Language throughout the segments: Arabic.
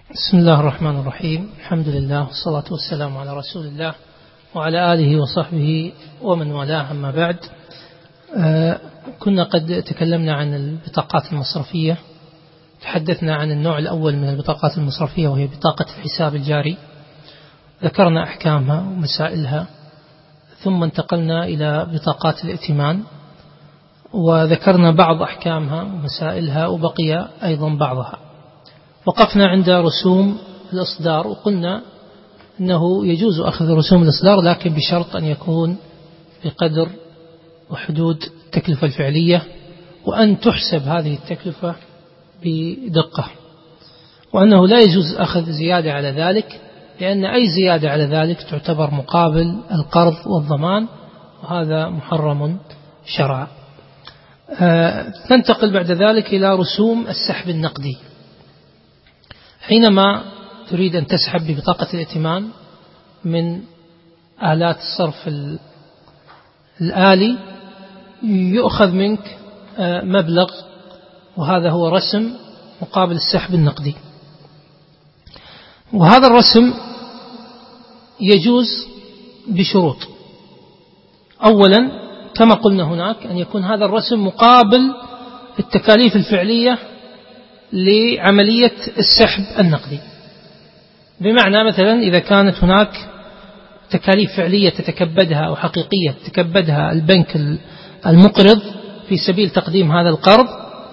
بسم الله الرحمن الرحيم. الحمد لله والصلاة والسلام على رسول الله وعلى آله وصحبه ومن والاه، أما بعد. كنا قد تكلمنا عن البطاقات المصرفية، تحدثنا عن النوع الأول من البطاقات المصرفية وهي بطاقة الحساب الجاري، ذكرنا أحكامها ومسائلها، ثم انتقلنا إلى بطاقات الائتمان وذكرنا بعض أحكامها ومسائلها وبقي أيضا بعضها. وقفنا عند رسوم الإصدار وقلنا أنه يجوز أخذ رسوم الإصدار، لكن بشرط أن يكون بقدر وحدود التكلفة الفعلية، وأن تحسب هذه التكلفة بدقة، وأنه لا يجوز أخذ زيادة على ذلك، لأن أي زيادة على ذلك تعتبر مقابل القرض والضمان، وهذا محرم شرعا. ننتقل بعد ذلك إلى رسوم السحب النقدي. حينما تريد أن تسحب ببطاقة الائتمان من آلات الصرف الآلي، يؤخذ منك مبلغ، وهذا هو رسم مقابل السحب النقدي. وهذا الرسم يجوز بشروط. أولا كما قلنا هناك أن يكون هذا الرسم مقابل التكاليف الفعلية لعملية السحب النقدي. بمعنى مثلا إذا كانت هناك تكاليف فعلية تتكبدها أو حقيقية تتكبدها البنك المقرض في سبيل تقديم هذا القرض،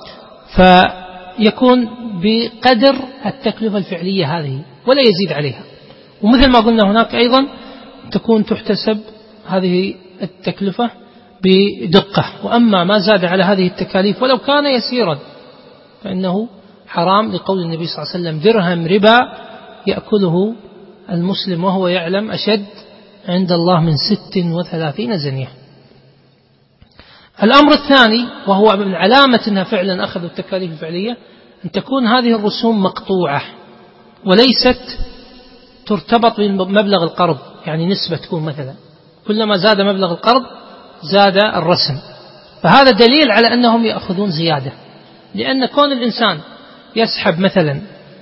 فيكون بقدر التكلفة الفعلية هذه ولا يزيد عليها. ومثل ما قلنا هناك أيضا تكون تحتسب هذه التكلفة بدقة. وأما ما زاد على هذه التكاليف ولو كان يسيرا فإنه حرام، لقول النبي صلى الله عليه وسلم: درهم ربا يأكله المسلم وهو يعلم أشد عند الله من 36 زنية. الأمر الثاني، وهو من علامة أنها فعلا أخذوا التكاليف الفعلية، أن تكون هذه الرسوم مقطوعة وليست ترتبط بمبلغ القرض، يعني نسبة تكون مثلا كلما زاد مبلغ القرض زاد الرسم. فهذا دليل على أنهم يأخذون زيادة، لأن كون الإنسان يسحب مثلا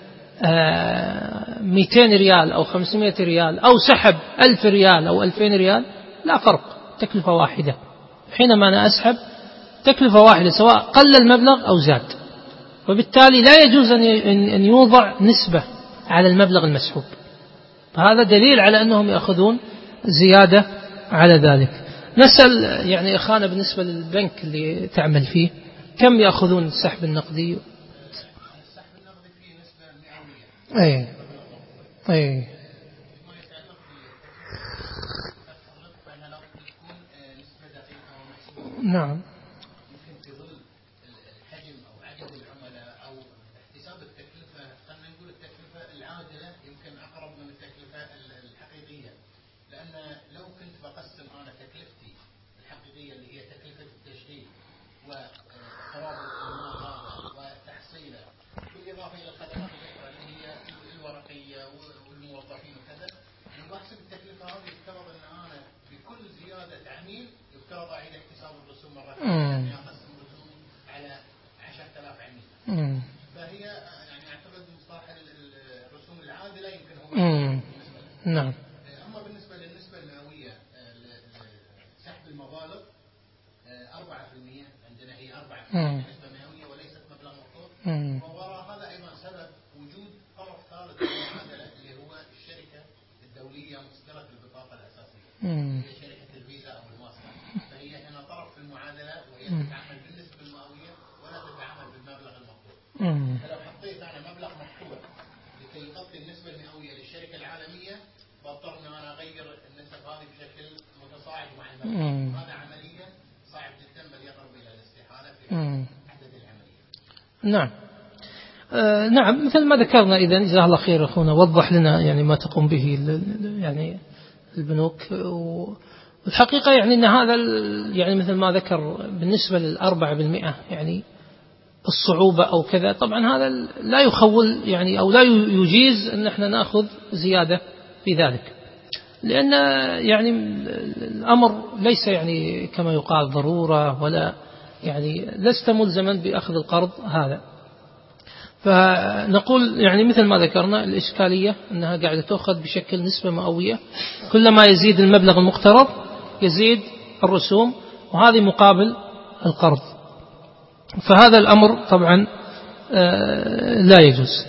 200 ريال أو 500 ريال أو سحب 1000 ريال أو 2000 ريال لا فرق، تكلفة واحدة. حينما أنا أسحب تكلفة واحدة سواء قل المبلغ أو زاد، وبالتالي لا يجوز أن يوضع نسبة على المبلغ المسحوب. فهذا دليل على أنهم يأخذون زيادة على ذلك. نسأل يعني إخوانا بالنسبة للبنك اللي تعمل فيه، كم يأخذون السحب النقدي؟ السحب النقدي فيه نسبة مئوية. أي نعم. يمكن في ظل الحجم أو عدد العملاء أو احتساب التكلفة، خلينا نقول التكلفة العادلة يمكن أقرب من التكلفة الحقيقية، لأن لو كنت بقسم أنا تكلفتي الحقيقية اللي هي تكلفة التشغيل وقرار المال هذا وتحصيله، بالإضافة إلى الخدمات الأخرى اللي هي الورقية والموظفين وكذا، أنا بحسب التكلفة هذه يفترض أن أنا بكل زيادة عميل يفترض أعيد احتساب الرسوم مرة ثانية، أقسم الرسوم على 10,000 عميل. فهي يعني أعتقد مصطلح الرسوم العادلة يمكن هو نعم. أما بالنسبة للنسبة المئوية سحب المبالغ 4%، عندنا هي 4% نسبة مئوية وليست مبلغ مفروض. ووراء هذا أيضا سبب وجود طرف ثالث للمعادلة اللي هو الشركة الدولية مصدرة البطاقة الأساسية، هي شركة الفيزا أو الماستر. فهي هنا طرف في المعادلة، وهي تتعامل بالنسبة المئوية ولا تتعامل بالمبلغ المفروض. فلو حطيت أنا مبلغ مفروض لكي يغطي النسبة المئوية للشركة العالمية، بضطر أن أنا أغير النسب هذه بشكل متصاعد مع المبلغ. هذا عمليا صعب جدا، بل يقرب إلى الاستحالة في عدد العملية. نعم. نعم، مثل ما ذكرنا. إذن جزاه الله خير أخونا، وضح لنا يعني ما تقوم به يعني البنوك. والحقيقة يعني أن هذا يعني مثل ما ذكر بالنسبة لل4% يعني الصعوبة أو كذا، طبعا هذا لا يخول يعني أو لا يجيز أن احنا نأخذ زيادة في ذلك، لأن يعني الأمر ليس يعني كما يقال ضرورة، ولا يعني لست ملزما بأخذ القرض هذا. فنقول يعني مثل ما ذكرنا الإشكالية أنها قاعدة تأخذ بشكل نسبة مئوية، كلما يزيد المبلغ المقترض يزيد الرسوم، وهذه مقابل القرض. فهذا الأمر طبعا لا يجوز.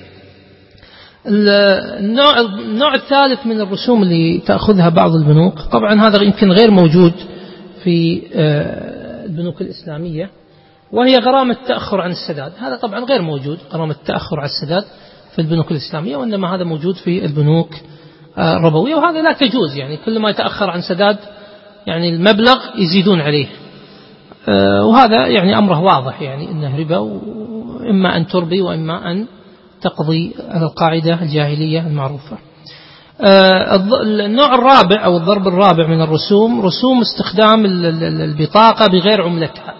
النوع الثالث من الرسوم اللي تأخذها بعض البنوك، طبعا هذا يمكن غير موجود في البنوك الإسلامية، وهي غرامة التأخر عن السداد. هذا طبعا غير موجود، غرامة التأخر عن السداد في البنوك الإسلامية، وإنما هذا موجود في البنوك الربوية، وهذا لا تجوز. يعني كل ما يتأخر عن سداد يعني المبلغ يزيدون عليه، وهذا يعني أمره واضح، يعني إنه ربا، وإما أن تربي وإما أن تقضي على القاعدة الجاهلية المعروفة. النوع الرابع أو الضرب الرابع من الرسوم، رسوم استخدام البطاقة بغير عملتها.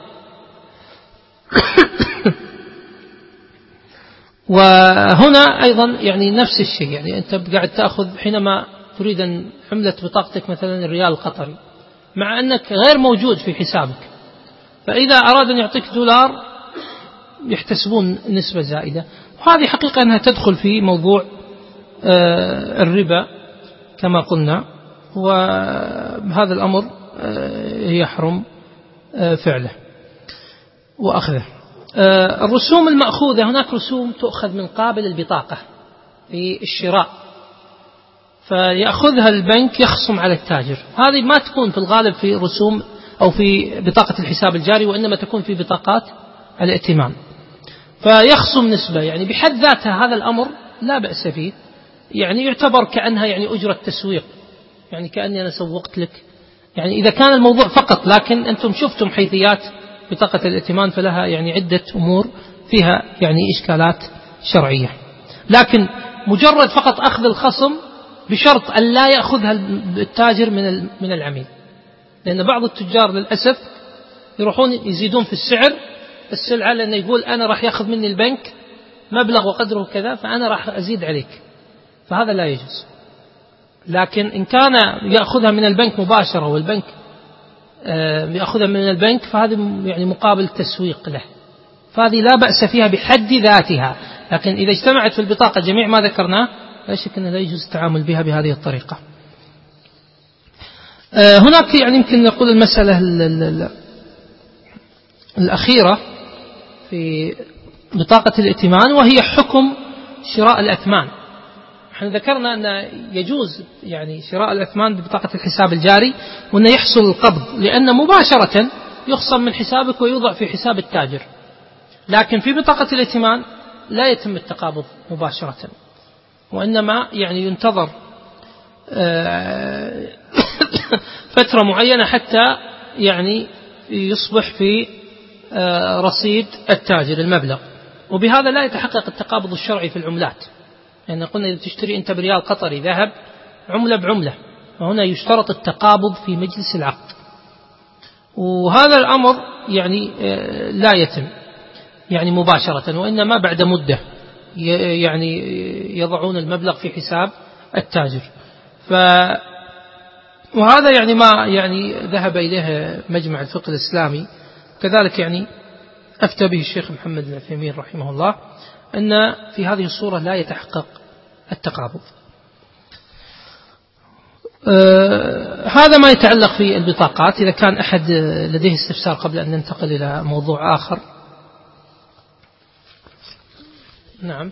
وهنا أيضا يعني نفس الشيء، يعني أنت قاعد تأخذ حينما تريد أن عملة بطاقتك مثلا الريال القطري، مع أنك غير موجود في حسابك، فإذا أراد أن يعطيك دولار يحتسبون نسبة زائدة، وهذه حقيقة أنها تدخل في موضوع الربا كما قلنا، وهذا الأمر يحرم فعله وأخذه. الرسوم المأخوذة، هناك رسوم تؤخذ من قابل البطاقة في الشراء، فيأخذها البنك يخصم على التاجر. هذه ما تكون في الغالب في رسوم أو في بطاقة الحساب الجاري، وإنما تكون في بطاقات الائتمان، فيخصم نسبة. يعني بحد ذاتها هذا الأمر لا بأس فيه، يعني يعتبر كأنها يعني أجرة تسويق، يعني كأني أنا سوقت لك، يعني إذا كان الموضوع فقط. لكن أنتم شفتم حيثيات بطاقة الائتمان، فلها يعني عدة أمور فيها يعني إشكالات شرعية. لكن مجرد فقط أخذ الخصم بشرط أن لا يأخذها التاجر من العميل، لأن بعض التجار للأسف يروحون يزيدون في السلعة، لأنه يقول أنا راح يأخذ مني البنك مبلغ وقدره كذا، فأنا راح أزيد عليك، فهذا لا يجوز. لكن إن كان يأخذها من البنك مباشرة والبنك يأخذها من البنك، فهذا يعني مقابل تسويق له، فهذه لا بأس فيها بحد ذاتها. لكن إذا اجتمعت في البطاقة جميع ما ذكرناه، لا شك أنه لا يجوز التعامل بها بهذه الطريقة. هناك يعني يمكن نقول المسألة الأخيرة في بطاقة الائتمان، وهي حكم شراء الأثمان. احنا ذكرنا أن يجوز يعني شراء الأثمان ببطاقة الحساب الجاري، وأنه يحصل القبض، لأن مباشرة يخصم من حسابك ويوضع في حساب التاجر. لكن في بطاقة الائتمان لا يتم التقابض مباشرة، وإنما يعني ينتظر فترة معينة حتى يعني يصبح في رصيد التاجر المبلغ، وبهذا لا يتحقق التقابض الشرعي في العملات. يعني قلنا إذا تشتري أنت بريال قطري ذهب عملة بعملة، وهنا يشترط التقابض في مجلس العقد، وهذا الأمر يعني لا يتم يعني مباشرة، وإنما بعد مدة يعني يضعون المبلغ في حساب التاجر. وهذا يعني ما يعني ذهب إليه مجمع الفقه الإسلامي، كذلك يعني أفتى به الشيخ محمد بن عثيمين رحمه الله، أن في هذه الصورة لا يتحقق التقابض. هذا ما يتعلق في البطاقات. إذا كان أحد لديه استفسار قبل أن ننتقل إلى موضوع آخر. نعم.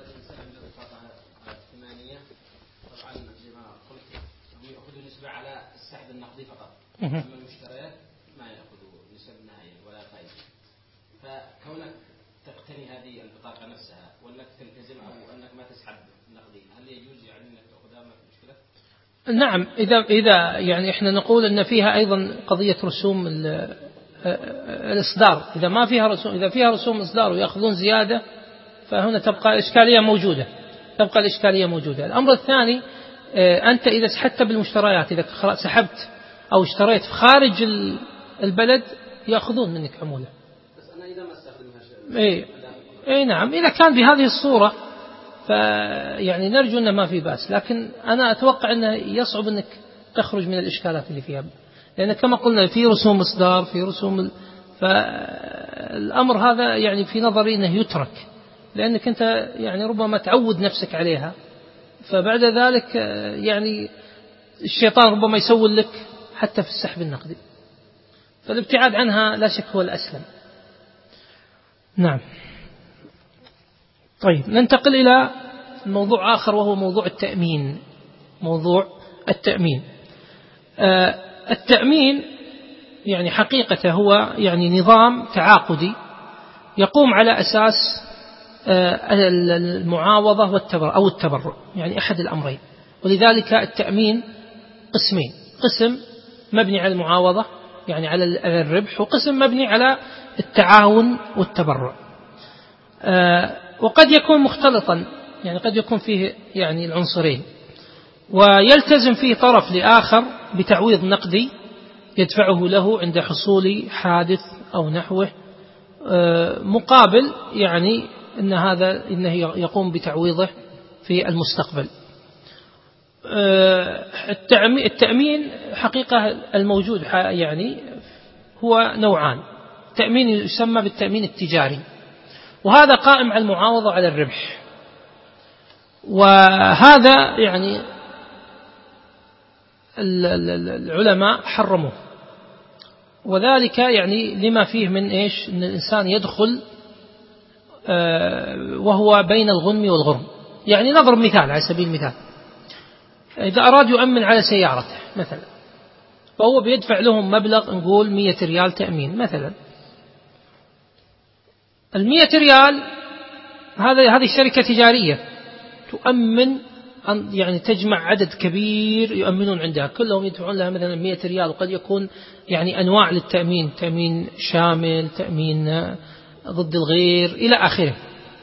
المشتريات ما يأخذوا نسب نهائية ولا فائدة، فكونك تقتني هذه البطاقة نفسها وأنك تلتزم أو أنك ما تسحب نقدين، هل يجوز يعني أنك تأخذها ما في مشكلة؟ نعم، إذا يعني إحنا نقول أن فيها أيضا قضية رسوم الإصدار، إذا ما فيها رسوم، إذا فيها رسوم إصدار ويأخذون زيادة، فهنا تبقى الإشكالية موجودة. الأمر الثاني، أنت إذا سحبت بالمشتريات، إذا سحبت أو اشتريت في خارج البلد يأخذون منك عمولة. بس أنا إذا ما استخدمها إيه نعم، إذا كان بهذه الصورة فيعني نرجو أنه ما في بأس، لكن أنا أتوقع أنه يصعب أنك تخرج من الإشكالات اللي فيها، لأن كما قلنا في رسوم إصدار، في رسوم فالأمر هذا يعني في نظري أنه يترك، لأنك أنت يعني ربما تعود نفسك عليها، فبعد ذلك يعني الشيطان ربما يسول لك حتى في السحب النقدي، فالابتعاد عنها لا شك هو الأسلم. نعم. طيب ننتقل إلى موضوع آخر وهو موضوع التأمين. موضوع التأمين. التأمين يعني حقيقته هو يعني نظام تعاقدي يقوم على أساس المعاوضة أو التبرع، يعني أحد الأمرين. ولذلك التأمين قسمين: قسم مبني على المعاوضة يعني على الربح، وقسم مبني على التعاون والتبرع. وقد يكون مختلطا، يعني قد يكون فيه يعني العنصرين، ويلتزم فيه طرف لآخر بتعويض نقدي يدفعه له عند حصول حادث أو نحوه، مقابل يعني إنه يقوم بتعويضه في المستقبل. التأمين حقيقة الموجود يعني هو نوعان: تأمين يسمى بالتأمين التجاري، وهذا قائم على المعاوضة على الربح، وهذا يعني العلماء حرموه، وذلك يعني لما فيه من إيش؟ أن الإنسان يدخل وهو بين الغنم والغرم. يعني نضرب مثال على سبيل المثال: إذا أراد يؤمن على سيارته مثلا، فهو بيدفع لهم مبلغ نقول 100 ريال تأمين مثلا. 100 ريال هذه شركة تجارية تؤمن، يعني تجمع عدد كبير يؤمنون عندها، كلهم يدفعون لها مثلا 100 ريال، وقد يكون يعني أنواع للتأمين: تأمين شامل، تأمين ضد الغير، إلى آخره.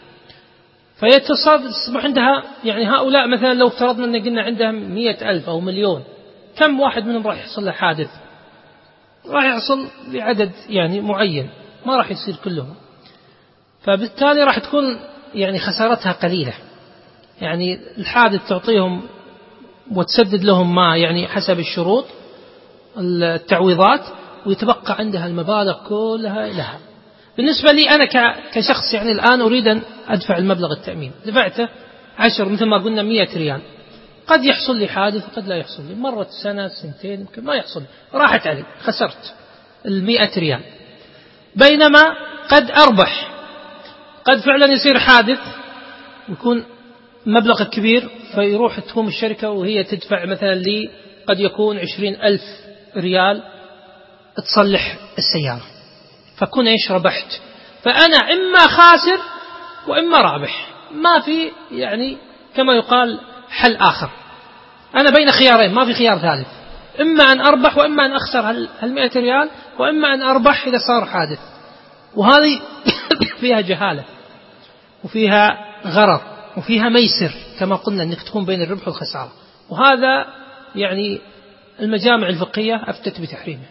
فيتصبح عندها يعني هؤلاء مثلا لو افترضنا أن قلنا عندهم 100,000 أو مليون، كم واحد منهم راح يحصل له حادث؟ راح يحصل لعدد يعني معين، ما راح يصير كلهم، فبالتالي راح تكون يعني خسارتها قليلة. يعني الحادث تعطيهم وتسدد لهم ما يعني حسب الشروط التعويضات، ويتبقى عندها المبالغ كلها لها. بالنسبة لي أنا كشخص يعني الآن أريد أن أدفع المبلغ التأمين، دفعته 10 مثل ما قلنا 100 ريال، قد يحصل لي حادث وقد لا يحصل لي، مرت سنة سنتين يمكن ما يحصل لي، راحت علي، خسرت 100 ريال. بينما قد أربح، قد فعلا يصير حادث ويكون مبلغ كبير، فيروح تقوم الشركة وهي تدفع مثلا لي قد يكون 20,000 ريال تصلح السيارة، فكون إيش؟ ربحت. فأنا إما خاسر وإما رابح، ما في يعني كما يقال حل آخر، أنا بين خيارين، ما في خيار ثالث: إما أن أربح وإما أن أخسر 100 ريال، وإما أن أربح إذا صار حادث. وهذه فيها جهالة وفيها غرر وفيها ميسر، كما قلنا أنك تكون بين الربح والخسارة، وهذا يعني المجامع الفقهية أفتت بتحريمه.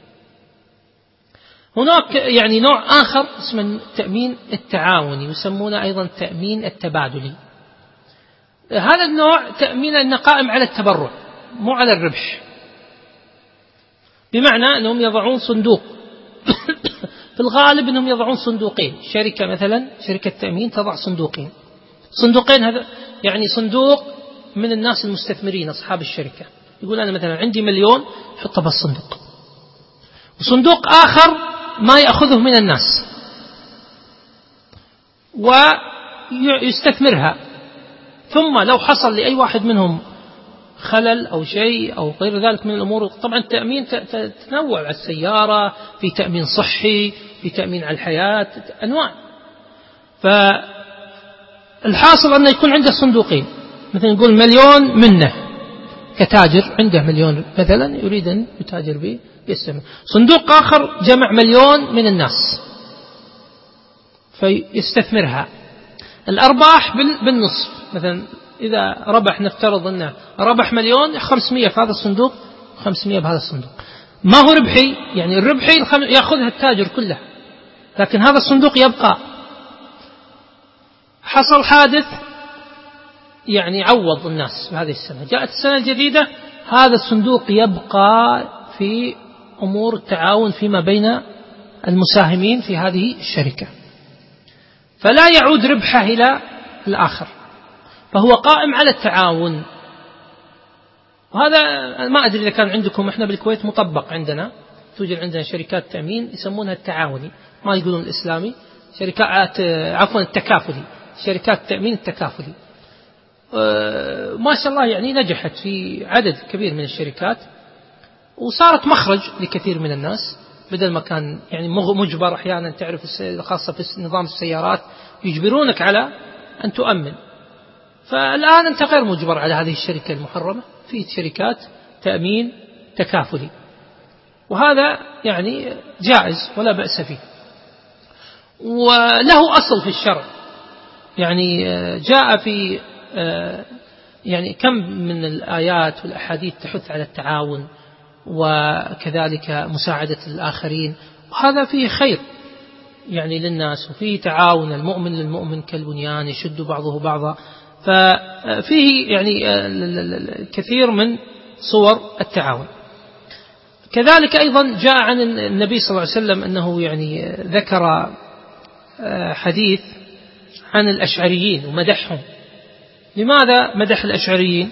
هناك يعني نوع آخر اسمه التأمين التعاوني، يسمونه أيضا التأمين التبادلي. هذا النوع تأمين أنه قائم على التبرع مو على الربح، بمعنى أنهم يضعون صندوق في الغالب أنهم يضعون صندوقين. شركة مثلا، شركة تأمين تضع صندوقين، هذا يعني صندوق من الناس المستثمرين أصحاب الشركة، يقول أنا مثلا عندي 1,000,000 حطه بالصندوق، وصندوق آخر ما يأخذه من الناس ويستثمرها، ثم لو حصل لأي واحد منهم خلل أو شيء أو غير ذلك من الأمور، طبعا التأمين تتنوع على السيارة، في تأمين صحي، في تأمين على الحياة، أنواع. فالحاصل أنه يكون عنده صندوقين، مثلا نقول 1,000,000 منه كتاجر عنده 1,000,000 مثلا يريد أن يتاجر به يستثمر، صندوق آخر جمع 1,000,000 من الناس فيستثمرها، الأرباح بالنصف. مثلا إذا ربح، نفترض أنه ربح 1,000,000، 500 في هذا الصندوق 500 بهذا الصندوق، ما هو ربحي، يعني الربحي يأخذها التاجر كلها، لكن هذا الصندوق يبقى. حصل حادث يعني عوض الناس بهذه السنة، جاءت السنة الجديدة، هذا الصندوق يبقى في أمور التعاون فيما بين المساهمين في هذه الشركة، فلا يعود ربحه إلى الآخر، فهو قائم على التعاون. وهذا ما أدري إذا كان عندكم، إحنا بالكويت مطبق عندنا، توجد عندنا شركات تأمين يسمونها التعاوني، ما يقولون الإسلامي، شركات عفوا التكافلي، شركات التأمين التكافلي. ما شاء الله يعني نجحت في عدد كبير من الشركات، وصارت مخرج لكثير من الناس، بدل ما كان يعني مجبر أحيانا، تعرف خاصة في نظام السيارات يجبرونك على أن تؤمن، فالآن أنت غير مجبر على هذه الشركة المحرمة، في شركات تأمين تكافلي، وهذا يعني جائز ولا بأس فيه، وله أصل في الشرع. يعني جاء في يعني كم من الآيات والأحاديث تحث على التعاون وكذلك مساعدة الآخرين، وهذا فيه خير يعني للناس، وفيه تعاون المؤمن للمؤمن كالبنيان يشد بعضه بعضا، ففيه يعني كثير من صور التعاون. كذلك أيضا جاء عن النبي صلى الله عليه وسلم أنه يعني ذكر حديث عن الأشعريين ومدحهم. لماذا مدح الأشعريين؟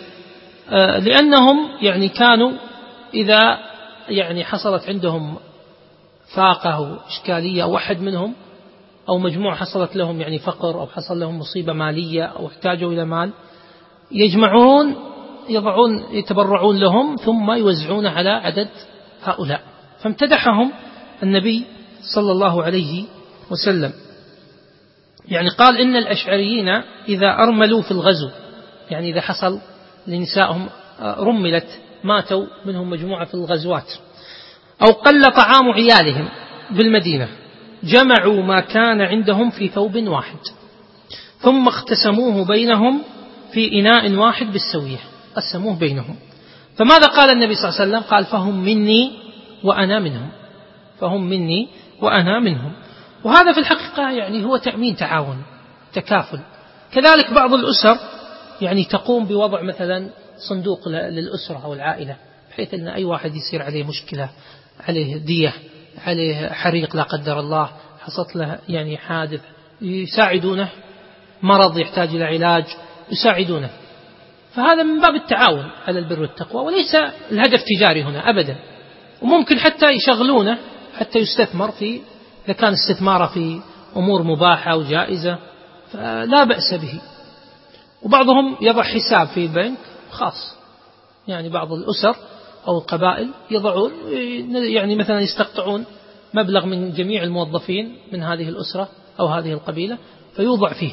لأنهم يعني كانوا إذا يعني حصلت عندهم فاقة أو إشكالية أو واحد منهم أو مجموعة حصلت لهم يعني فقر أو حصل لهم مصيبة مالية أو احتاجوا إلى مال، يجمعون يتبرعون لهم ثم يوزعون على عدد هؤلاء، فامتدحهم النبي صلى الله عليه وسلم. يعني قال إن الأشعريين إذا أرملوا في الغزو، يعني إذا حصل لنسائهم رملت ماتوا منهم مجموعة في الغزوات، أو قل طعام عيالهم بالمدينة، جمعوا ما كان عندهم في ثوب واحد ثم اقتسموه بينهم في إناء واحد بالسوية، قسموه بينهم. فماذا قال النبي صلى الله عليه وسلم؟ قال فهم مني وأنا منهم، فهم مني وأنا منهم. وهذا في الحقيقة يعني هو تأمين تعاون تكافل. كذلك بعض الأسر يعني تقوم بوضع مثلا صندوق للأسرة أو العائلة، بحيث أن أي واحد يصير عليه مشكلة، عليه دية، عليه حريق لا قدر الله، حصلت له يعني حادث، يساعدونه، مرض يحتاج إلى علاج يساعدونه. فهذا من باب التعاون على البر والتقوى، وليس الهدف تجاري هنا أبدا. وممكن حتى يشغلونه حتى يستثمر في، إذا كان استثماره في أمور مباحة وجائزة فلا بأس به. وبعضهم يضع حساب في بنك خاص، يعني بعض الأسر أو القبائل يضعون يعني مثلا يستقطعون مبلغ من جميع الموظفين من هذه الأسرة أو هذه القبيلة فيوضع فيه،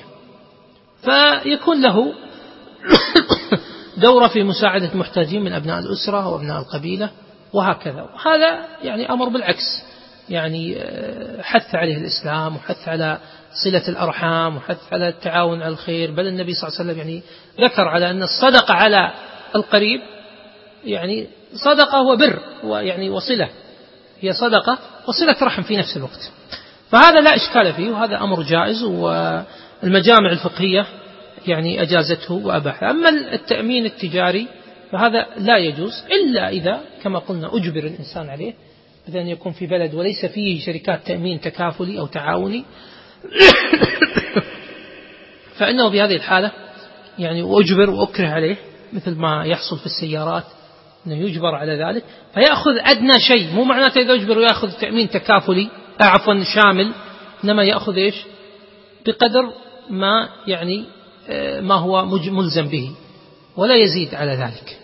فيكون له دورة في مساعدة المحتاجين من أبناء الأسرة وأبناء القبيلة وهكذا. وهذا يعني أمر بالعكس، يعني حث عليه الإسلام، وحث على صلة الأرحام، وحث على التعاون على الخير. بل النبي صلى الله عليه وسلم يعني ذكر على أن الصدقة على القريب يعني صدقة وبر ويعني وصلة، هي صدقة وصلة رحم في نفس الوقت. فهذا لا إشكال فيه، وهذا أمر جائز، والمجامع الفقهية يعني أجازته وأباحه. أما التأمين التجاري فهذا لا يجوز إلا إذا كما قلنا أجبر الإنسان عليه، مثلا يكون في بلد وليس فيه شركات تأمين تكافلي أو تعاوني فإنه بهذه الحالة يعني أجبر وأكره عليه، مثل ما يحصل في السيارات أنه يجبر على ذلك فيأخذ أدنى شيء. مو معناته إذا أجبر ويأخذ تأمين تكافلي عفوا شامل، إنما يأخذ إيش بقدر ما يعني ما هو ملزم به ولا يزيد على ذلك.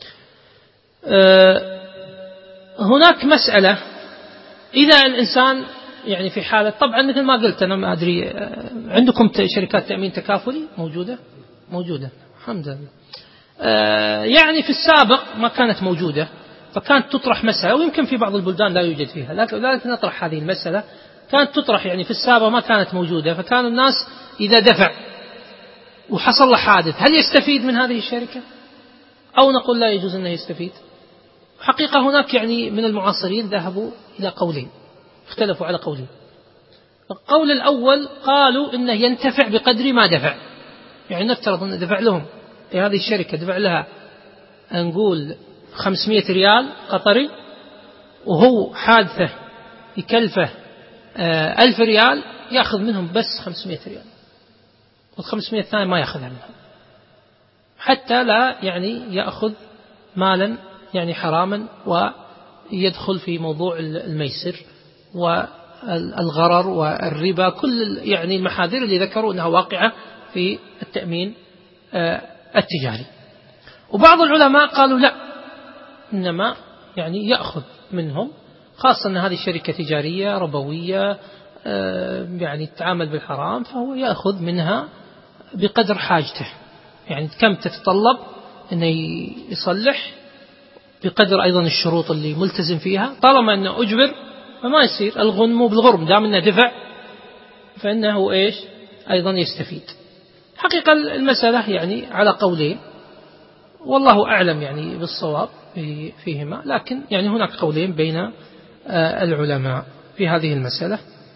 هناك مسألة، إذا الإنسان يعني في حالة، طبعا مثل ما قلت أنا ما أدري عندكم شركات تأمين تكافلي موجودة الحمد لله. يعني في السابق ما كانت موجودة، فكانت تطرح مسألة، ويمكن في بعض البلدان لا يوجد فيها، لكن نطرح هذه المسألة. كانت تطرح يعني في السابق ما كانت موجودة، فكان الناس إذا دفع وحصل له حادث هل يستفيد من هذه الشركة أو نقول لا يجوز أنه يستفيد؟ حقيقة هناك يعني من المعاصرين ذهبوا إلى قولين، اختلفوا على قولين. القول الأول قالوا إنه ينتفع بقدر ما دفع، يعني نفترض أنه دفع لهم في هذه الشركة، دفع لها نقول 500 ريال قطري، وهو حادثة يكلفه 1000 ريال، يأخذ منهم بس 500 ريال، وال500 الثانية ما يأخذها منهم، حتى لا يعني يأخذ مالا يعني حراما ويدخل في موضوع الميسر والغرر والربا، كل يعني المحاذير اللي ذكروا أنها واقعة في التأمين التجاري. وبعض العلماء قالوا لا، إنما يعني يأخذ منهم، خاصة أن هذه شركة تجارية ربوية يعني تتعامل بالحرام، فهو يأخذ منها بقدر حاجته، يعني كم تتطلب أنه يصلح بقدر أيضا الشروط اللي ملتزم فيها، طالما أنه أجبر فما يصير الغنم بالغرم، دام أنه دفع فإنه إيش أيضا يستفيد. حقيقة المسألة يعني على قولين، والله أعلم يعني بالصواب فيهما، لكن يعني هناك قولين بين العلماء في هذه المسألة.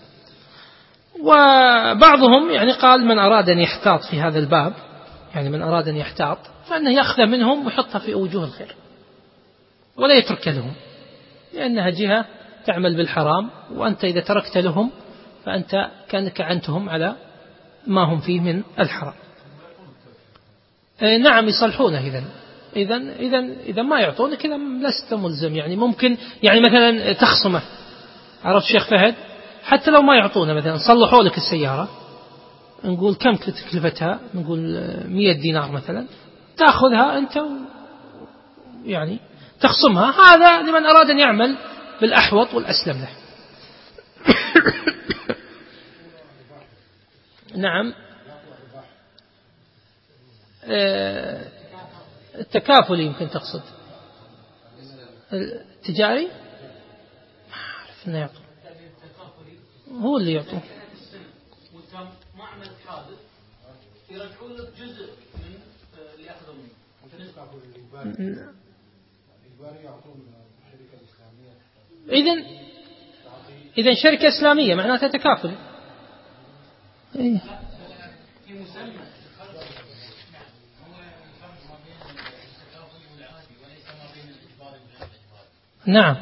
وبعضهم يعني قال من أراد أن يحتاط في هذا الباب، يعني من أراد أن يحتاط فإنه يأخذ منهم ويحطها في أوجه الخير ولا يترك لهم، لأنها جهة تعمل بالحرام، وأنت إذا تركت لهم فأنت كأنك عنتهم على ما هم فيه من الحرام. نعم يصلحونه. إذا ما يعطونك إذا لست ملزم، يعني ممكن يعني مثلا تخصمه، عرفت شيخ فهد، حتى لو ما يعطونا مثلا صلحوا لك السيارة، نقول كم تكلفتها، نقول 100 دينار مثلا، تأخذها أنت يعني تخصمها، هذا لمن أراد أن يعمل بالأحوط والأسلم له. نعم التكافل يمكن تقصد التجاري، ما أعرف إنه يعطون، هو اللي يعطون. وأنت ما عملت حادث يرجعون لك جزء من اللي أخذوا منك. إذن شركة إسلامية معناتها تكافل. إيه. نعم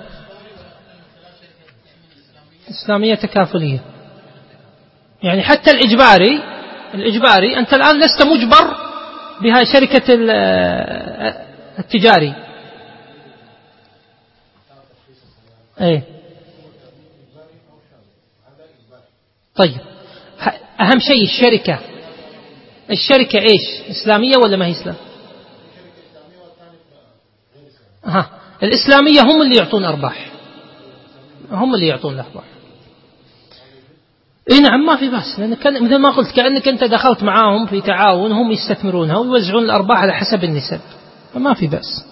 إسلامية تكافلية، يعني حتى الإجباري أنت الآن لست مجبر بها شركة التجاري. أي طيب، أهم شيء الشركة إيش، إسلامية ولا ما هي إسلام؟ الإسلامية هم اللي يعطون أرباح، هم اللي يعطون الأرباح. إيه نعم ما في بأس، لأن مثل ما قلت كأنك أنت دخلت معاهم في تعاون، هم يستثمرونها ويوزعون الأرباح على حسب النسب، فما في بأس.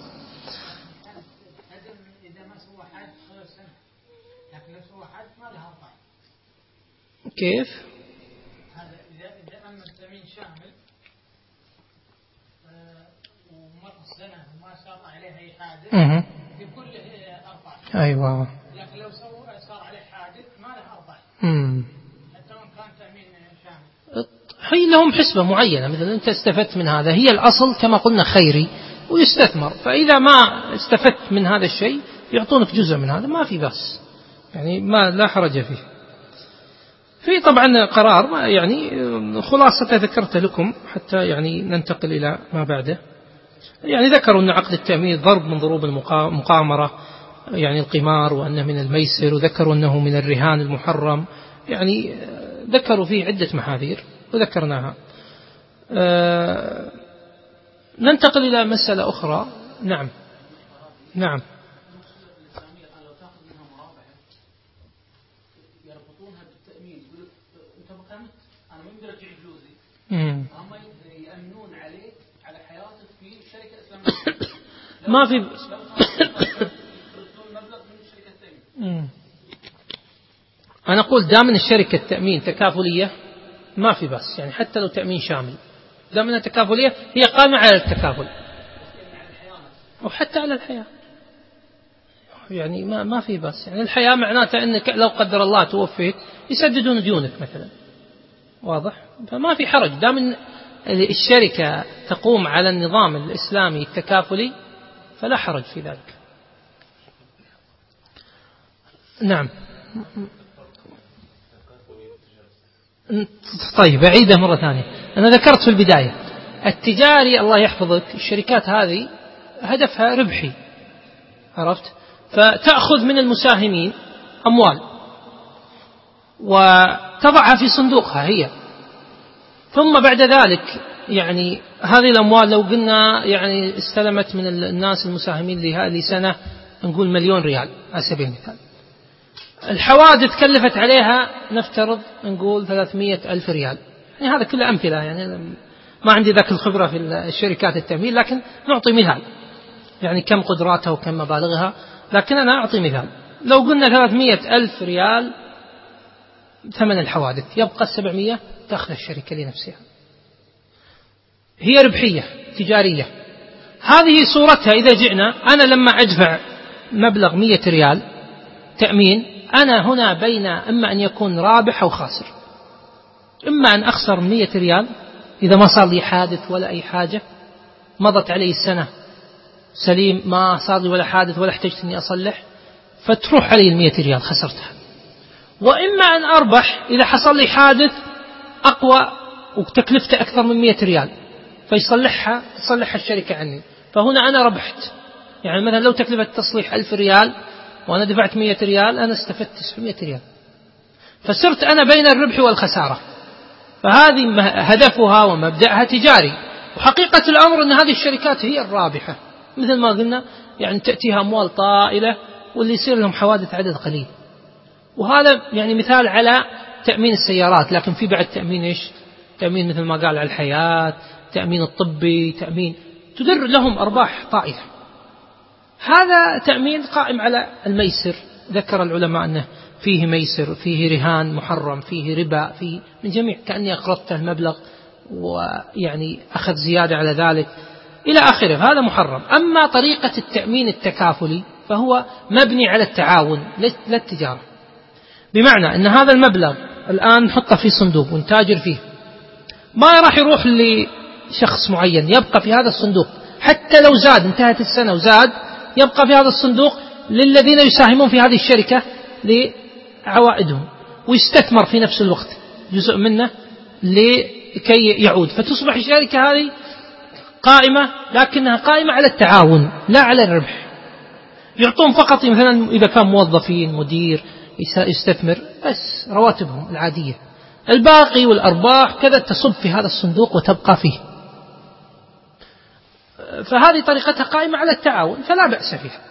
كيف؟ إذا أمن تأمين شامل ومر سنة وما صار عليه أي حادث بكل أرباح. أيوة. لكن لو صار عليه حادث ما له أرباح. حتى وإن كان تأمين شامل. هي لهم حسبة معينة، مثلا أنت استفدت من هذا، هي الأصل كما قلنا خيري ويستثمر، فإذا ما استفدت من هذا الشيء يعطونك جزء من هذا، ما في بأس، يعني ما لا حرج فيه. في طبعا قرار يعني خلاصة ذكرت لكم حتى يعني ننتقل إلى ما بعده. يعني ذكروا أن عقد التأمين ضرب من ضروب المقامرة، يعني القمار، وأنه من الميسر، وذكروا أنه من الرهان المحرم، يعني ذكروا فيه عدة محاذير وذكرناها. ننتقل إلى مسألة أخرى. نعم هم يأمنون عليك على حياتك في شركة إسلامية. ما في أنا أقول دام أن الشركة التأمين تكافلية ما في بس، يعني حتى لو تأمين شامل دام أنها تكافلية هي قائمة على التكافل وحتى على الحياة، يعني ما في بس، يعني الحياة معناتها أنك لو قدر الله توفيت يسددون ديونك مثلا، واضح؟ فما في حرج دام أن الشركة تقوم على النظام الإسلامي التكافلي فلا حرج في ذلك. نعم طيب أعيدها مرة ثانية. أنا ذكرت في البداية التجاري الله يحفظك، الشركات هذه هدفها ربحي، عرفت؟ فتأخذ من المساهمين أموال وتضعها في صندوقها هي، ثم بعد ذلك يعني هذه الأموال لو قلنا يعني استلمت من الناس المساهمين لسنة نقول 1,000,000 ريال على سبيل المثال، الحوادث كلفت عليها نفترض نقول 300,000 ريال. يعني هذا كله أمثلة، يعني ما عندي ذاك الخبرة في الشركات التأمين، لكن نعطي مثال يعني كم قدراتها وكم مبالغها، لكن أنا أعطي مثال. لو قلنا 300,000 ريال ثمن الحوادث، يبقى 700 تأخذ الشركة لنفسها، هي ربحية تجارية. هذه صورتها إذا جئنا، أنا لما أدفع مبلغ 100 ريال تأمين، أنا هنا بين إما أن يكون رابح أو خاسر، إما أن أخسر 100 ريال إذا ما صار لي حادث ولا أي حاجة، مضت علي السنة سليم ما صار لي ولا حادث ولا احتجت أني أصلح، فتروح علي 100 ريال خسرتها. وإما أن أربح إذا حصل لي حادث أقوى وتكلفته أكثر من 100 ريال فيصلحها الشركة عني، فهنا أنا ربحت. يعني مثلا لو تكلفة تصليح 1000 ريال وأنا دفعت 100 ريال، أنا استفدت 900 ريال، فصرت أنا بين الربح والخسارة. فهذه هدفها ومبدأها تجاري، وحقيقة الأمر أن هذه الشركات هي الرابحة، مثل ما قلنا يعني تأتيها أموال طائلة واللي يصير لهم حوادث عدد قليل. وهذا يعني مثال على تأمين السيارات، لكن في بعد تأمين إيش؟ تأمين مثل ما قال على الحياة، تأمين الطبي، تأمين تدر لهم أرباح طائلة. هذا تأمين قائم على الميسر، ذكر العلماء أنه فيه ميسر، فيه رهان محرم، فيه ربا، فيه من جميع، كأني أقرضته المبلغ ويعني أخذ زيادة على ذلك إلى آخره، هذا محرم. أما طريقة التأمين التكافلي فهو مبني على التعاون لا التجارة، بمعنى أن هذا المبلغ الآن نحطه في صندوق ونتاجر فيه، ما راح يروح لشخص معين، يبقى في هذا الصندوق حتى لو زاد، انتهت السنة وزاد، يبقى في هذا الصندوق للذين يساهمون في هذه الشركة لعوائدهم، ويستثمر في نفس الوقت جزء منه لكي يعود، فتصبح الشركة هذه قائمة، لكنها قائمة على التعاون لا على الربح. يعطون فقط مثلا إذا كان موظفين مدير يستثمر بس رواتبهم العادية، الباقي والأرباح كذا تصب في هذا الصندوق وتبقى فيه. فهذه طريقتها قائمة على التعاون فلا بأس فيها.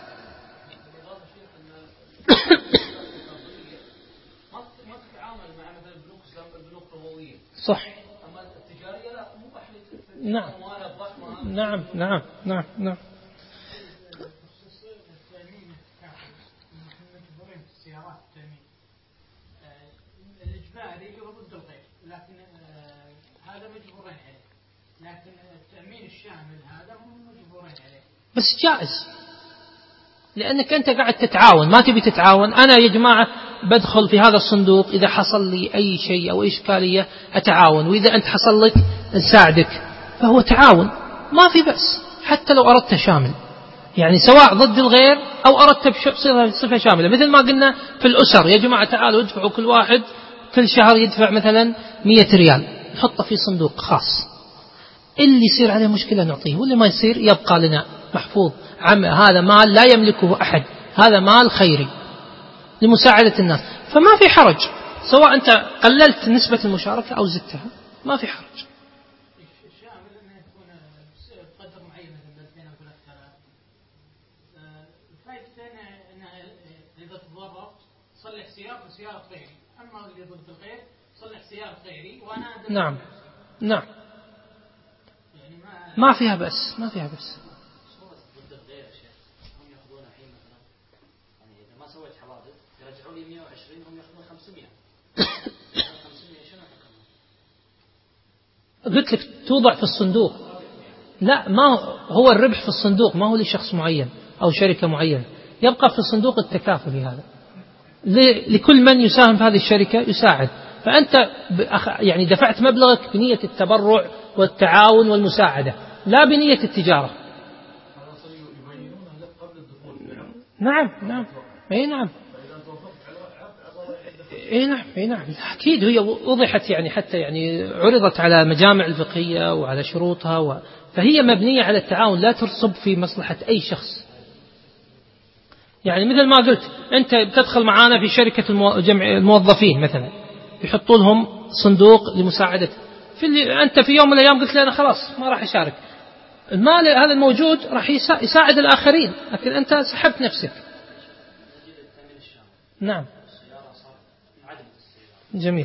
صح. نعم نعم نعم نعم نعم. الإجباري ضد الغير، لكن هذا مجبورين عليه، لكن التأمين الشامل هذا هم مجبورين عليه. بس جائز، لأنك أنت قاعد تتعاون، ما تبي تتعاون. أنا يا جماعة بدخل في هذا الصندوق إذا حصل لي أي شيء أو إشكالية أتعاون، وإذا أنت حصل لك نساعدك، فهو تعاون ما في بأس، حتى لو أردت شامل، يعني سواء ضد الغير أو أردت بصفة شاملة. مثل ما قلنا في الأسر، يا جماعة تعالوا ادفعوا كل واحد كل شهر يدفع مثلا 100 ريال، نحطه في صندوق خاص، اللي يصير عليه مشكلة نعطيه، واللي ما يصير يبقى لنا محفوظ. هذا مال لا يملكه أحد، هذا مال خيري لمساعدة الناس، فما في حرج سواء أنت قللت نسبة المشاركة أو زدتها، ما في حرج. الشامل أنه يكون قدر معين مثل 2000 أو 3000. الفائدة أنها إذا تضررت تصلح سيارة غيري، أما اللي ضد الغير صلح سيارة غيري وأنا نعم نعم، يعني ما فيها بس، ما فيها بس. ضد الغير يا شيخ هم يأخذون الحين مثلا، يعني إذا ما سويت حوادث يرجعوا لي 120، هم يأخذون 500. 500 شنو حكمها؟ قلت لك توضع في الصندوق، لا ما هو الربح في الصندوق، ما هو لشخص معين أو شركة معينة، يبقى في الصندوق التكافلي هذا لكل من يساهم في هذه الشركة يساعد. فأنت يعني دفعت مبلغك بنية التبرع والتعاون والمساعدة، لا بنية التجارة. نعم نعم أي نعم. نعم أكيد هي وضحت يعني، حتى يعني عرضت على مجامع الفقهية وعلى شروطها فهي مبنية على التعاون، لا ترصب في مصلحة أي شخص. يعني مثل ما قلت أنت بتدخل معانا في شركة جمع الموظفين مثلا، يحطوا لهم صندوق لمساعدة أنت في يوم من الأيام قلت لي أنا خلاص ما راح أشارك، المال هذا الموجود راح يساعد الآخرين، لكن أنت سحبت نفسك. نعم جميل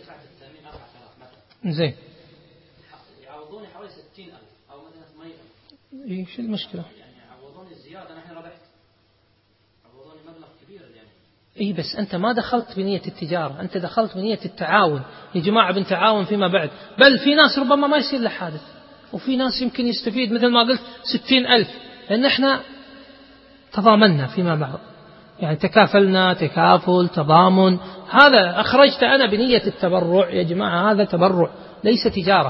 زين. يعوضوني حوالي 60,000 أو مثلا 80,000. إيش المشكلة؟ يعني يعوضوني زيادة، أنا الحين ربحت، يعوضوني مبلغ كبير يعني. إيه بس أنت ما دخلت بنية التجارة، أنت دخلت بنية التعاون. يا جماعة بنتعاون فيما بعد، بل في ناس ربما ما يصير له حادث، وفي ناس يمكن يستفيد مثل ما قلت 60,000، لأن إحنا تضامنا فيما بعد، يعني تكافلنا، تكافل، تضامن. هذا أخرجت أنا بنية التبرع يا جماعة، هذا تبرع ليس تجارة،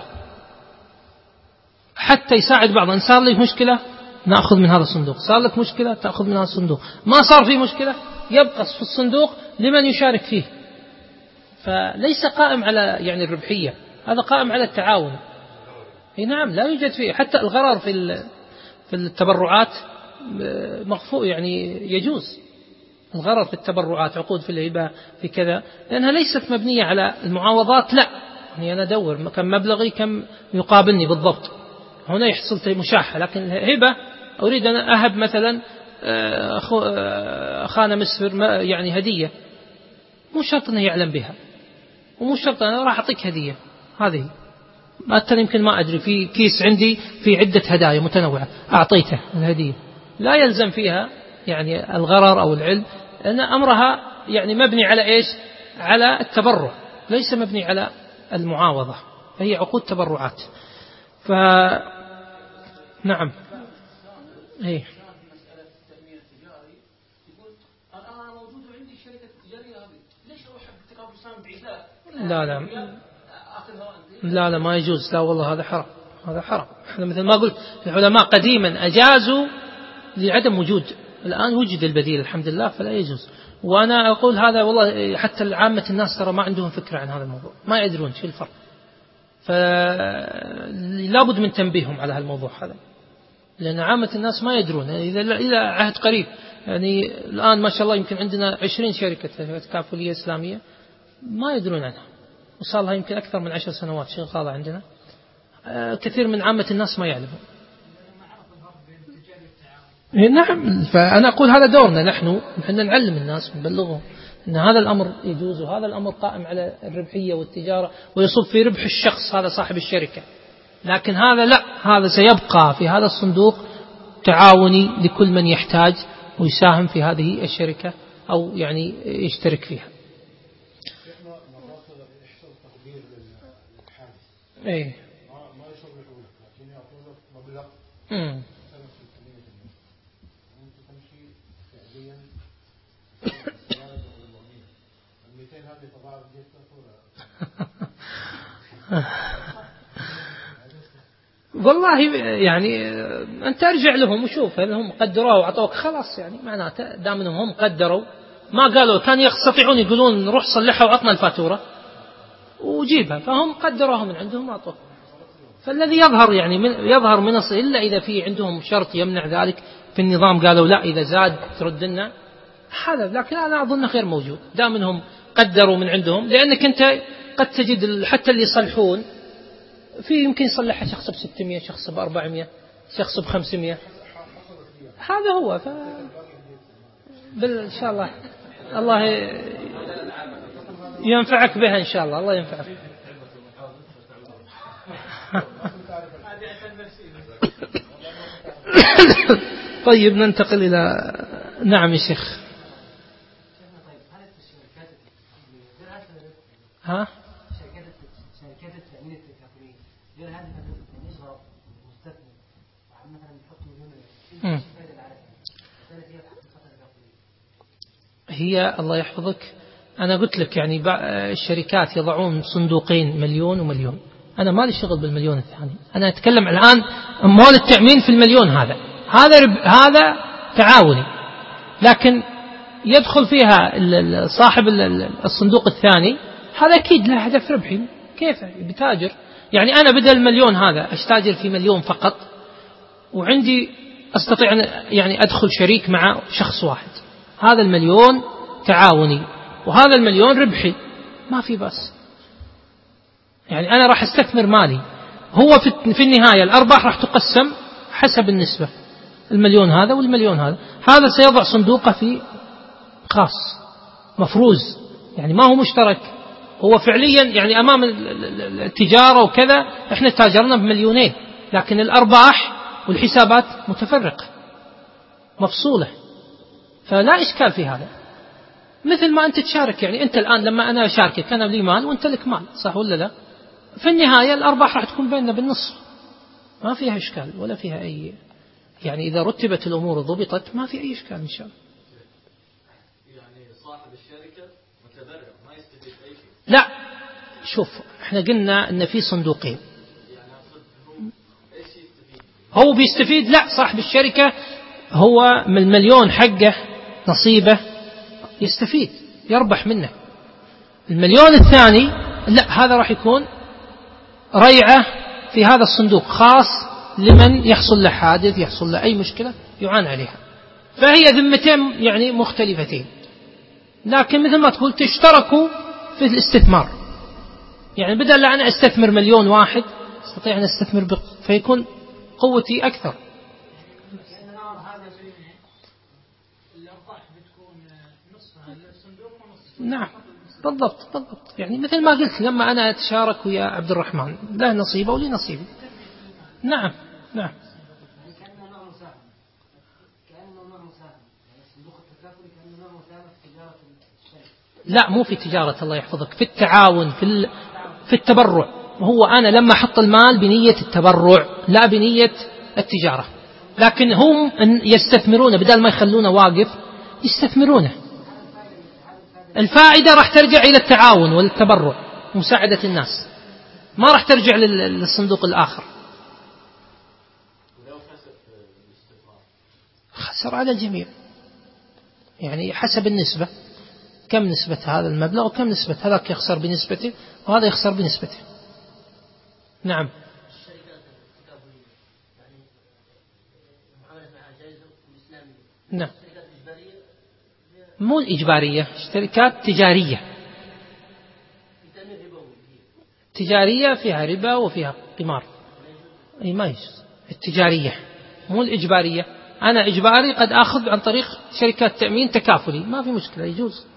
حتى يساعد بعض. إن صار لك مشكلة نأخذ من هذا الصندوق، صار لك مشكلة تأخذ من هذا الصندوق، ما صار فيه مشكلة يبقى في الصندوق لمن يشارك فيه. فليس قائم على يعني الربحية، هذا قائم على التعاون. نعم لا يوجد فيه حتى الغرر في التبرعات مغفور، يعني يجوز الغرر في التبرعات، عقود في الهبة في كذا، لأنها ليست مبنية على المعاوضات. لا يعني أنا أدور كم مبلغي كم يقابلني بالضبط، هنا يحصل مشاحة. لكن هبة أريد أن أهب مثلا أخانا مسفر يعني هدية، مو شرط أنه يعلم بها، ومو شرط أنا راح أعطيك هدية. هذه مثلا يمكن ما أدري في كيس عندي في عدة هدايا متنوعة أعطيته الهدية، لا يلزم فيها يعني الغرر أو العلم، لأن أمرها يعني مبني على إيش؟ على التبرع، ليس مبني على المعاوضة، فهي عقود تبرعات. نعم إيه. لا ما يجوز، لا والله هذا حرام، هذا حرام. احنا مثل ما قلت العلماء قديما أجازوا لعدم وجود، الآن وجد البديل الحمد لله، فلا يجوز. وأنا أقول هذا والله حتى عامة الناس ترى ما عندهم فكرة عن هذا الموضوع، ما يدرون شو الفرق، فلا بد من تنبيههم على هالموضوع هذا، لأن عامة الناس ما يدرون. إلى عهد قريب يعني الآن ما شاء الله يمكن عندنا 20 شركة تكافلية إسلامية ما يدرون عنها، وصار لها يمكن أكثر من 10 سنوات شغالة عندنا. كثير من عامة الناس ما يعلمون. نعم، فأنا أقول هذا دورنا نحن نعلم الناس ونبلغهم أن هذا الأمر يجوز، وهذا الأمر قائم على الربحية والتجارة، ويصب في ربح الشخص هذا صاحب الشركة. لكن هذا لا، هذا سيبقى في هذا الصندوق تعاوني لكل من يحتاج ويساهم في هذه الشركة أو يعني يشترك فيها. إيه. ما يصلحوا لك، لكن يعطوا لك مبلغ مثلا 600 جنيه، وانت تمشي فعليا زيادة 400، ال 200 هذه تضاعف جيتك والله يعني أنت أرجع لهم وشوف هل هم قدروا وعطوك خلاص، يعني معناته دام أنهم هم قدروا ما قالوا، كان يستطيعون يقولون نروح صلحها وعطنا الفاتورة وجيبها، فهم قدروها من عندهم وعطوك. فالذي يظهر يعني يظهر من إلا إذا في عندهم شرط يمنع ذلك في النظام، قالوا لا إذا زاد ترد لنا هذا، لكن أنا أظن غير موجود دام أنهم قدروا من عندهم، لأنك أنت قد تجد حتى اللي يصلحون في يمكن يصلحها شخص ب600، شخص ب400، شخص ب500. هذا هو إن شاء الله الله ينفعك بها إن شاء الله، الله ينفعك. طيب ننتقل إلى نعم يا شيخ. ها شركات التأمين التكافلية غير هذه النسبة مستثمر مثلا بحط مليون هي الله يحفظك. أنا قلت لك يعني الشركات يضعون صندوقين 1,000,000 و1,000,000. أنا ما لي شغل بالمليون الثاني، أنا أتكلم الآن أموال التأمين في 1,000,000. هذا تعاوني، لكن يدخل فيها صاحب الصندوق الثاني، هذا أكيد له هدف ربحي. كيف بتاجر؟ يعني أنا بدل المليون هذا أستاجر في مليون فقط، وعندي أستطيع أن يعني أدخل شريك مع شخص واحد، هذا المليون تعاوني وهذا المليون ربحي، ما في بس. يعني أنا راح أستثمر مالي، هو في النهاية الأرباح راح تقسم حسب النسبة، المليون هذا والمليون هذا. هذا سيضع صندوقه في خاص مفروز، يعني ما هو مشترك، هو فعليا يعني أمام التجارة وكذا إحنا تاجرنا بمليونين، لكن الأرباح والحسابات متفرقة مفصولة، فلا إشكال في هذا. مثل ما أنت تشارك، يعني أنت الآن لما أنا أشاركك أنا لي مال وأنت لك مال، صح ولا لا؟ في النهاية الأرباح راح تكون بيننا بالنصف، ما فيها إشكال ولا فيها أي، يعني إذا رتبت الأمور وضبطت ما في أي إشكال إن شاء الله. يعني صاحب الشركة متبرع ما يستفيد أي شيء. لا، شوف إحنا قلنا إن في صندوقين، هو بيستفيد. لا، صاحب الشركة هو من المليون حقه نصيبه يستفيد يربح منه. المليون الثاني لا، هذا راح يكون ريعة في هذا الصندوق خاص لمن يحصل له حادث، يحصل له أي مشكلة يعان عليها. فهي ذمتين يعني مختلفتين، لكن مثل ما تقول تشتركوا في الاستثمار. يعني بدل لا أنا أستثمر مليون واحد استطيع أن أستثمر فيكون قوتي أكثر. نعم بالضبط بالضبط. يعني مثل ما قلت لما أنا أتشارك ويا عبد الرحمن له نصيبه ولي نصيبي. نعم نعم. لا، مو في تجارة الله يحفظك، في التعاون، في التبرع. هو أنا لما أحط المال بنية التبرع لا بنية التجارة، لكن هم يستثمرونه بدل ما يخلونه واقف يستثمرونه. الفائدة راح ترجع إلى التعاون والتبرع ومساعدة الناس، ما راح ترجع للصندوق الآخر. خسر على الجميع، يعني حسب النسبة، كم نسبة هذا المبلغ وكم نسبة هذاك، يخسر بنسبته وهذا يخسر بنسبته. نعم. نعم، مو الإجبارية، شركات تجارية. تجارية فيها ربا وفيها قمار، أي ما يجوز. التجارية مو الإجبارية. أنا إجباري قد أخذ عن طريق شركات تأمين تكافلي، ما في مشكلة، يجوز.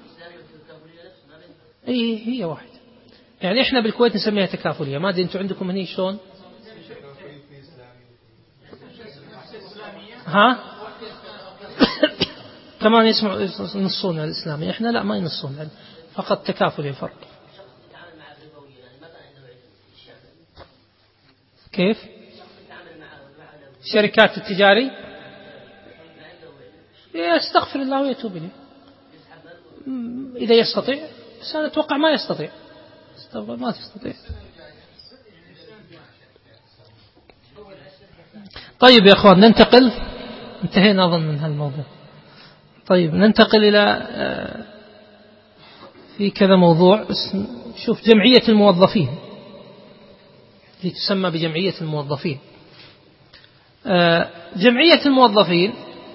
أي هي واحدة، يعني إحنا بالكويت نسميها تكافلية، ما أدري أنتم عندكم هني شلون. ها كمان ينصون على الإسلامي، إحنا لا ما ينصون، فقط تكافلي فرق. كيف شركات التجاري؟ يستغفر الله ويتوب إليه إذا يستطيع، بس أنا أتوقع ما يستطيع، ما تستطيع. طيب يا أخوان ننتقل، انتهينا أظن من هالموضوع. طيب ننتقل إلى في كذا موضوع. شوف جمعية الموظفين اللي تسمى بجمعية الموظفين. جمعية الموظفين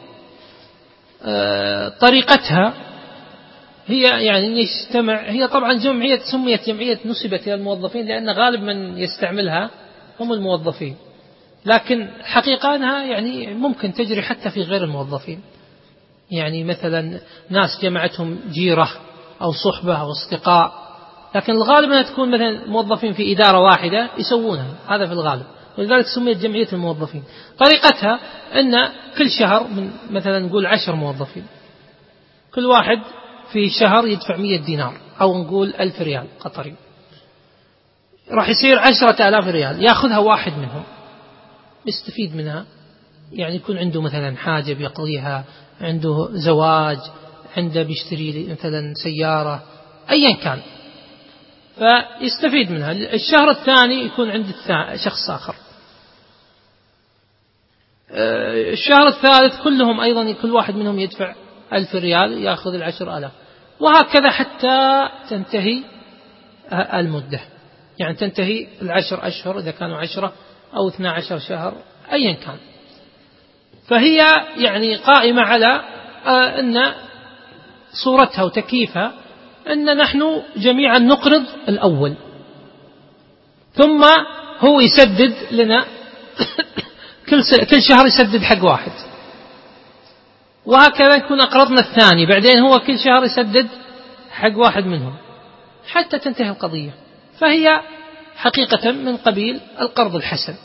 طريقتها هي يعني يجتمع، هي طبعا جمعية سميت جمعية نسبت إلى الموظفين لأن غالب من يستعملها هم الموظفين، لكن حقيقة أنها يعني ممكن تجري حتى في غير الموظفين. يعني مثلا ناس جمعتهم جيرة أو صحبة أو أصدقاء، لكن الغالب أنها تكون مثلا موظفين في إدارة واحدة يسوونها، هذا في الغالب، ولذلك سميت جمعية الموظفين. طريقتها أن كل شهر من مثلا نقول 10 موظفين، كل واحد في شهر يدفع 100 دينار أو نقول 1000 ريال قطري، راح يصير 10,000 ريال، يأخذها واحد منهم يستفيد منها. يعني يكون عنده مثلا حاجة بيقضيها، عنده زواج، عنده بيشتري مثلا سيارة أيا كان، فيستفيد منها. الشهر الثاني يكون عند شخص آخر، الشهر الثالث كلهم أيضا كل واحد منهم يدفع 1000 ريال يأخذ 10,000، وهكذا حتى تنتهي المدة، يعني تنتهي 10 أشهر إذا كانوا 10 أو 12 شهر أيا كان. فهي يعني قائمة على أن صورتها وتكييفها أن نحن جميعا نقرض الأول، ثم هو يسدد لنا كل شهر يسدد حق واحد، وهكذا نكون أقرضنا الثاني، بعدين هو كل شهر يسدد حق واحد منهم حتى تنتهي القضية. فهي حقيقة من قبيل القرض الحسن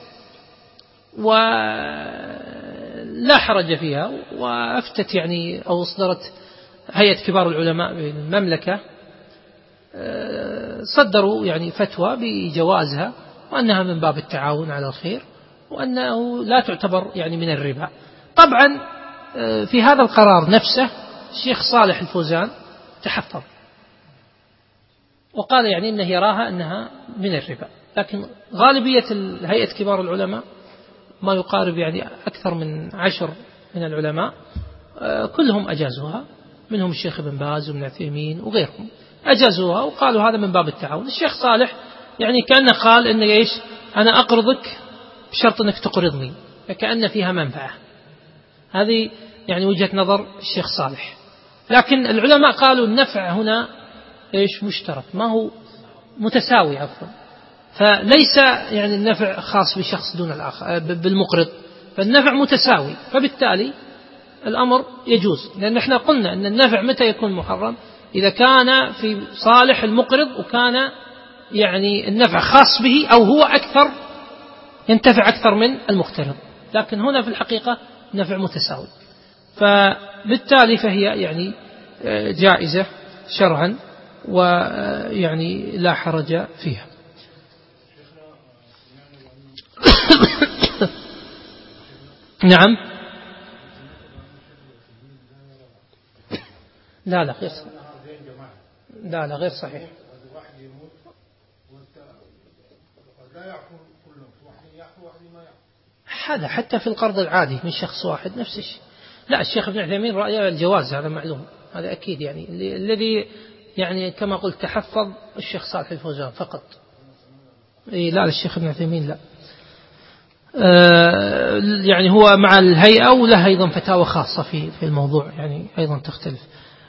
ولا حرج فيها. وأفتت يعني أو أصدرت هيئة كبار العلماء بالمملكة، صدروا يعني فتوى بجوازها وأنها من باب التعاون على الخير، وأنه لا تعتبر يعني من الربا. طبعا في هذا القرار نفسه الشيخ صالح الفوزان تحفظ وقال يعني إنه يراها أنها من الربا، لكن غالبية هيئة كبار العلماء ما يقارب يعني أكثر من 10 من العلماء كلهم أجازوها، منهم الشيخ ابن باز وابن عثيمين وغيرهم أجازوها وقالوا هذا من باب التعاون. الشيخ صالح يعني كأنه قال إن إيش، أنا أقرضك بشرط أنك تقرضني، فكأن فيها منفعة. هذه يعني وجهة نظر الشيخ صالح، لكن العلماء قالوا النفع هنا إيش مشترك، ما هو متساوي عفوا، فليس يعني النفع خاص بشخص دون الآخر بالمقرض، فالنفع متساوي، فبالتالي الأمر يجوز. لأن احنا قلنا أن النفع متى يكون محرم؟ إذا كان في صالح المقرض وكان يعني النفع خاص به أو هو أكثر ينتفع أكثر من المقترض، لكن هنا في الحقيقة نفع متساوي، فبالتالي فهي يعني جائزة شرعا ويعني لا حرج فيها. نعم. لا غير صحيح. لا غير صحيح. هذا حتى في القرض العادي من شخص واحد نفس الشيء. لا، الشيخ ابن عثيمين رأيه الجواز، هذا معلوم، هذا أكيد، يعني الذي يعني كما قلت تحفظ الشيخ صالح الفوزان فقط. لا الشيخ ابن عثيمين لا، يعني هو مع الهيئة وله أيضا فتاوى خاصة في الموضوع، يعني أيضا تختلف.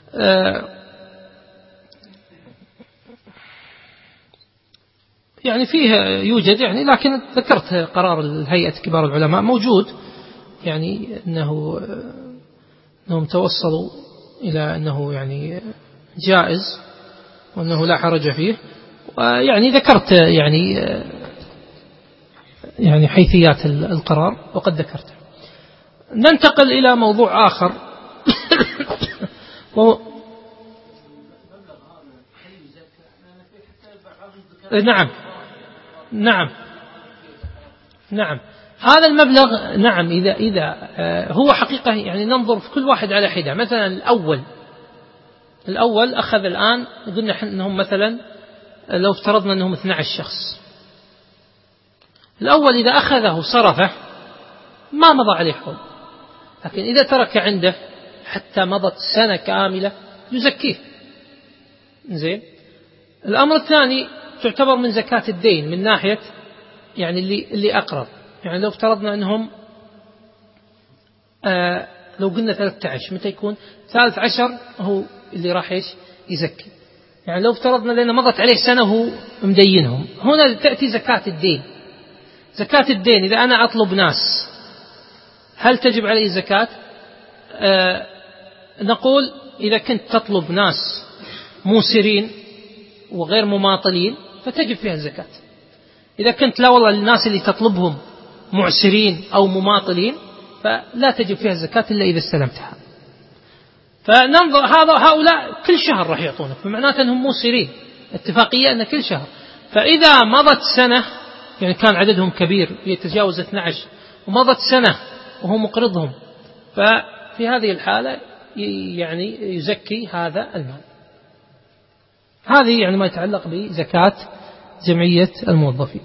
يعني فيه يوجد يعني، لكن ذكرت قرار الهيئة كبار العلماء موجود، يعني أنهم توصلوا إلى أنه يعني جائز وأنه لا حرج فيه، ويعني ذكرت يعني حيثيات القرار وقد ذكرته. ننتقل إلى موضوع آخر. نعم هذا المبلغ، نعم إذا هو حقيقة يعني ننظر في كل واحد على حدة. مثلا الأول أخذ الآن قلنا أنهم مثلا لو افترضنا أنهم 12 شخص، الأول إذا أخذه صرفه ما مضى عليه حول، لكن إذا ترك عنده حتى مضت سنة كاملة يزكيه. زين. الأمر الثاني تعتبر من زكاة الدين من ناحية يعني اللي أقرب، يعني لو افترضنا أنهم لو قلنا 13 متى يكون 13 هو اللي راح يزكي، يعني لو افترضنا لأن مضت عليه سنة هو مدينهم، هنا تأتي زكاة الدين. زكاة الدين إذا أنا أطلب ناس هل تجب عليه زكاة؟ نقول إذا كنت تطلب ناس موسرين وغير مماطلين فتجب فيها الزكاة. إذا كنت لا والله الناس اللي تطلبهم معسرين أو مماطلين فلا تجب فيها الزكاة إلا إذا استلمتها. فننظر هؤلاء كل شهر راح يعطونك، فمعناته أنهم موسرين، اتفاقية أن كل شهر. فإذا مضت سنة يعني كان عددهم كبير يتجاوز 12 ومضت سنة وهو مقرضهم، ففي هذه الحالة يعني يزكي هذا المال. هذه يعني ما يتعلق بزكاة جمعية الموظفين.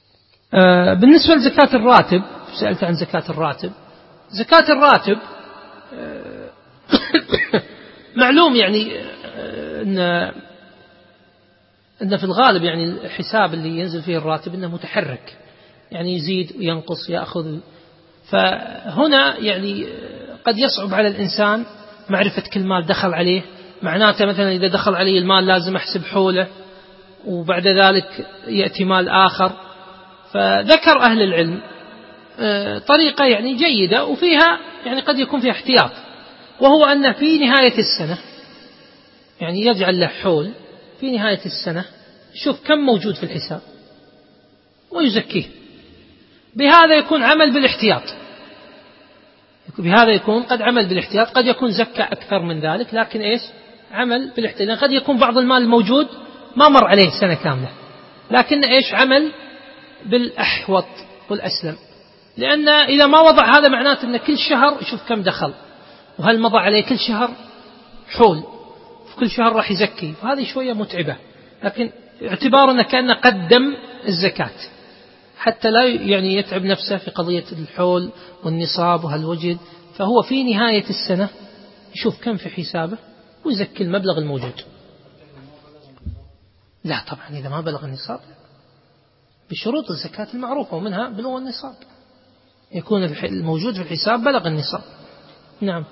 بالنسبة لزكاة الراتب، سألت عن زكاة الراتب. زكاة الراتب معلوم يعني أن في الغالب يعني الحساب اللي ينزل فيه الراتب أنه متحرك، يعني يزيد وينقص يأخذ. فهنا يعني قد يصعب على الإنسان معرفة كل مال دخل عليه. معناته مثلا إذا دخل عليه المال لازم أحسب حوله، وبعد ذلك يأتي مال آخر. فذكر أهل العلم طريقة يعني جيدة وفيها يعني قد يكون فيها احتياط، وهو أن في نهاية السنة يعني يجعل له حول في نهاية السنة، شوف كم موجود في الحساب ويزكيه. بهذا يكون عمل بالاحتياط، بهذا يكون قد عمل بالاحتياط. قد يكون زكى أكثر من ذلك، لكن إيش عمل بالاحتياط. لأن قد يكون بعض المال الموجود ما مر عليه سنة كاملة، لكن إيش عمل بالأحوط والأسلم. لأن إذا ما وضع هذا معناته أن كل شهر يشوف كم دخل، وهل مضى عليه كل شهر حول، كل شهر راح يزكي، وهذه شوية متعبة. لكن اعتبارنا كأنه قدم الزكاة حتى لا يعني يتعب نفسه في قضية الحول والنصاب وهل وجد. فهو في نهاية السنة يشوف كم في حسابه ويزكي المبلغ الموجود. لا طبعا إذا ما بلغ النصاب بشروط الزكاة المعروفة، ومنها بلوغ النصاب، يكون الموجود في الحساب بلغ النصاب. نعم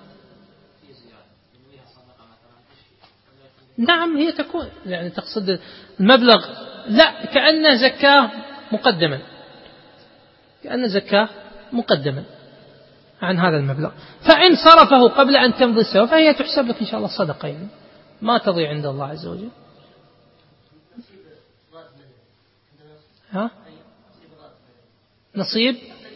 نعم هي تكون يعني تقصد المبلغ، لا كأن زكاة مقدما، كأن زكاة مقدما عن هذا المبلغ. فإن صرفه قبل أن تمضي السنة فهي تحسب لك إن شاء الله صدقة، يعني ما تضيع عند الله عز وجل. ها نصيب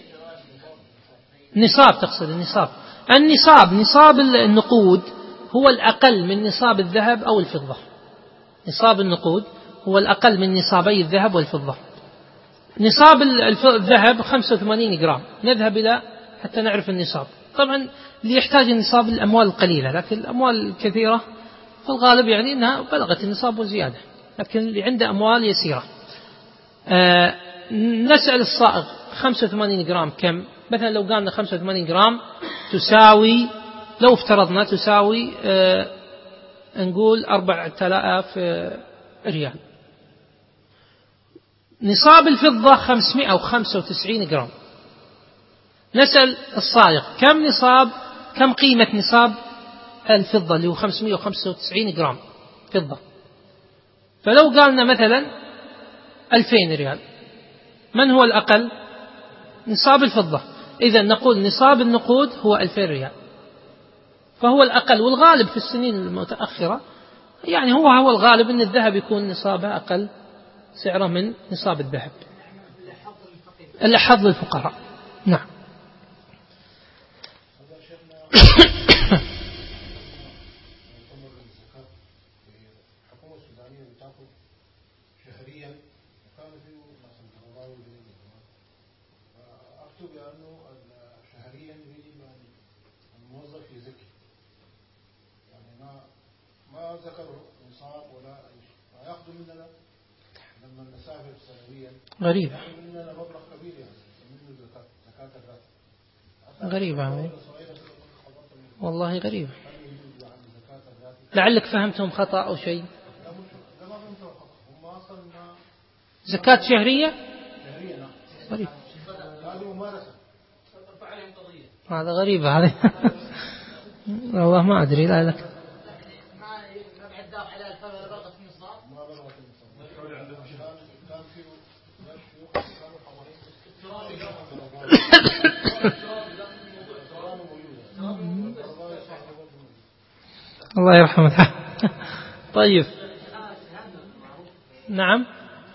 نصاب، تقصد النصاب. نصاب النقود هو الأقل من نصاب الذهب أو الفضة. نصاب النقود هو الأقل من نصابي الذهب والفضة. نصاب الذهب 85 جرام، نذهب إلى حتى نعرف النصاب. طبعا اللي يحتاج النصاب الأموال القليلة، لكن الأموال الكثيرة في الغالب يعني أنها بلغت النصاب وزيادة، لكن اللي عنده أموال يسيرة. نسأل الصائغ 85 جرام كم؟ مثلا لو قالنا 85 جرام تساوي، لو افترضنا تساوي نقول 4000 ريال. نصاب الفضة 595 جرام. نسأل الصائغ كم قيمة نصاب الفضة اللي هو 595 جرام فضة. فلو قالنا مثلا 2000 ريال، من هو الأقل؟ نصاب الفضة. إذن نقول نصاب النقود هو 2000 ريال، فهو الأقل. والغالب في السنين المتأخرة يعني هو الغالب أن الذهب يكون نصابه أقل سعره من نصاب الذهب، الأحظ للفقراء. نعم. غريبة غريبة والله غريبة. لعلك فهمتهم خطأ أو شيء. زكاة شهرية غريب. هذا غريبة هذا والله ما أدري. لا لك الله يرحمه. طيب نعم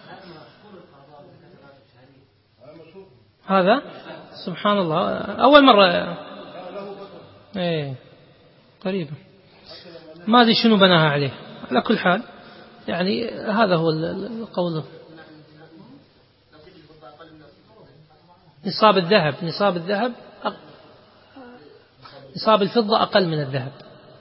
هذا سبحان الله أول مرة. إيه قريبا ما أدري شنو بناها عليه. على كل حال يعني هذا هو القول. نصاب الذهب نصاب الفضة أقل من الذهب.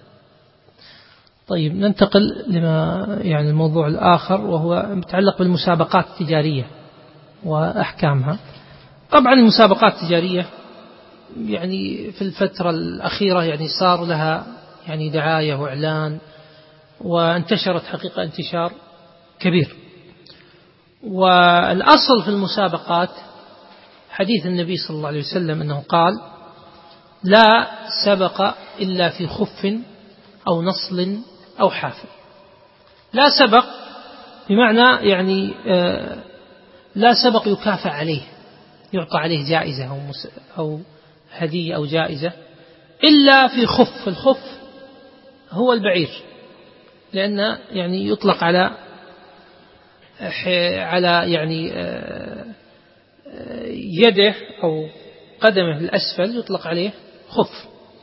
طيب ننتقل لما يعني الموضوع الآخر، وهو متعلق بالمسابقات التجارية وأحكامها. طبعا المسابقات التجارية يعني في الفترة الأخيرة يعني صار لها يعني دعاية وإعلان، وانتشرت حقيقة انتشار كبير. والأصل في المسابقات حديث النبي صلى الله عليه وسلم أنه قال: لا سبق إلا في خف أو نصل أو حافل. لا سبق بمعنى يعني لا سبق يكافأ عليه، يعطى عليه جائزة أو هدية أو جائزة، إلا في خف. الخف هو البعير، لأنه يعني يطلق على يعني يده أو قدمه الأسفل يطلق عليه خف.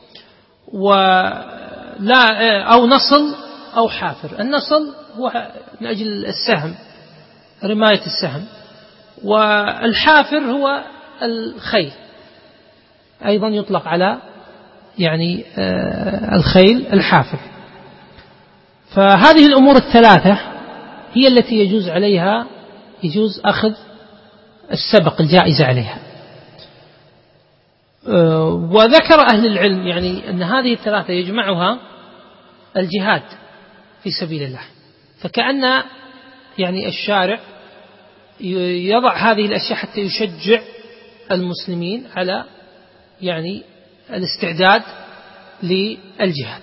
ولا أو نصل أو حافر. النصل هو من أجل السهم، رماية السهم، والحافر هو الخيل، أيضا يطلق على يعني الخيل الحافر. فهذه الأمور الثلاثة هي التي يجوز أخذ السبق الجائزة عليها. وذكر أهل العلم يعني أن هذه الثلاثة يجمعها الجهاد في سبيل الله، فكأن يعني الشارع يضع هذه الأشياء حتى يشجع المسلمين على يعني الاستعداد للجهاد.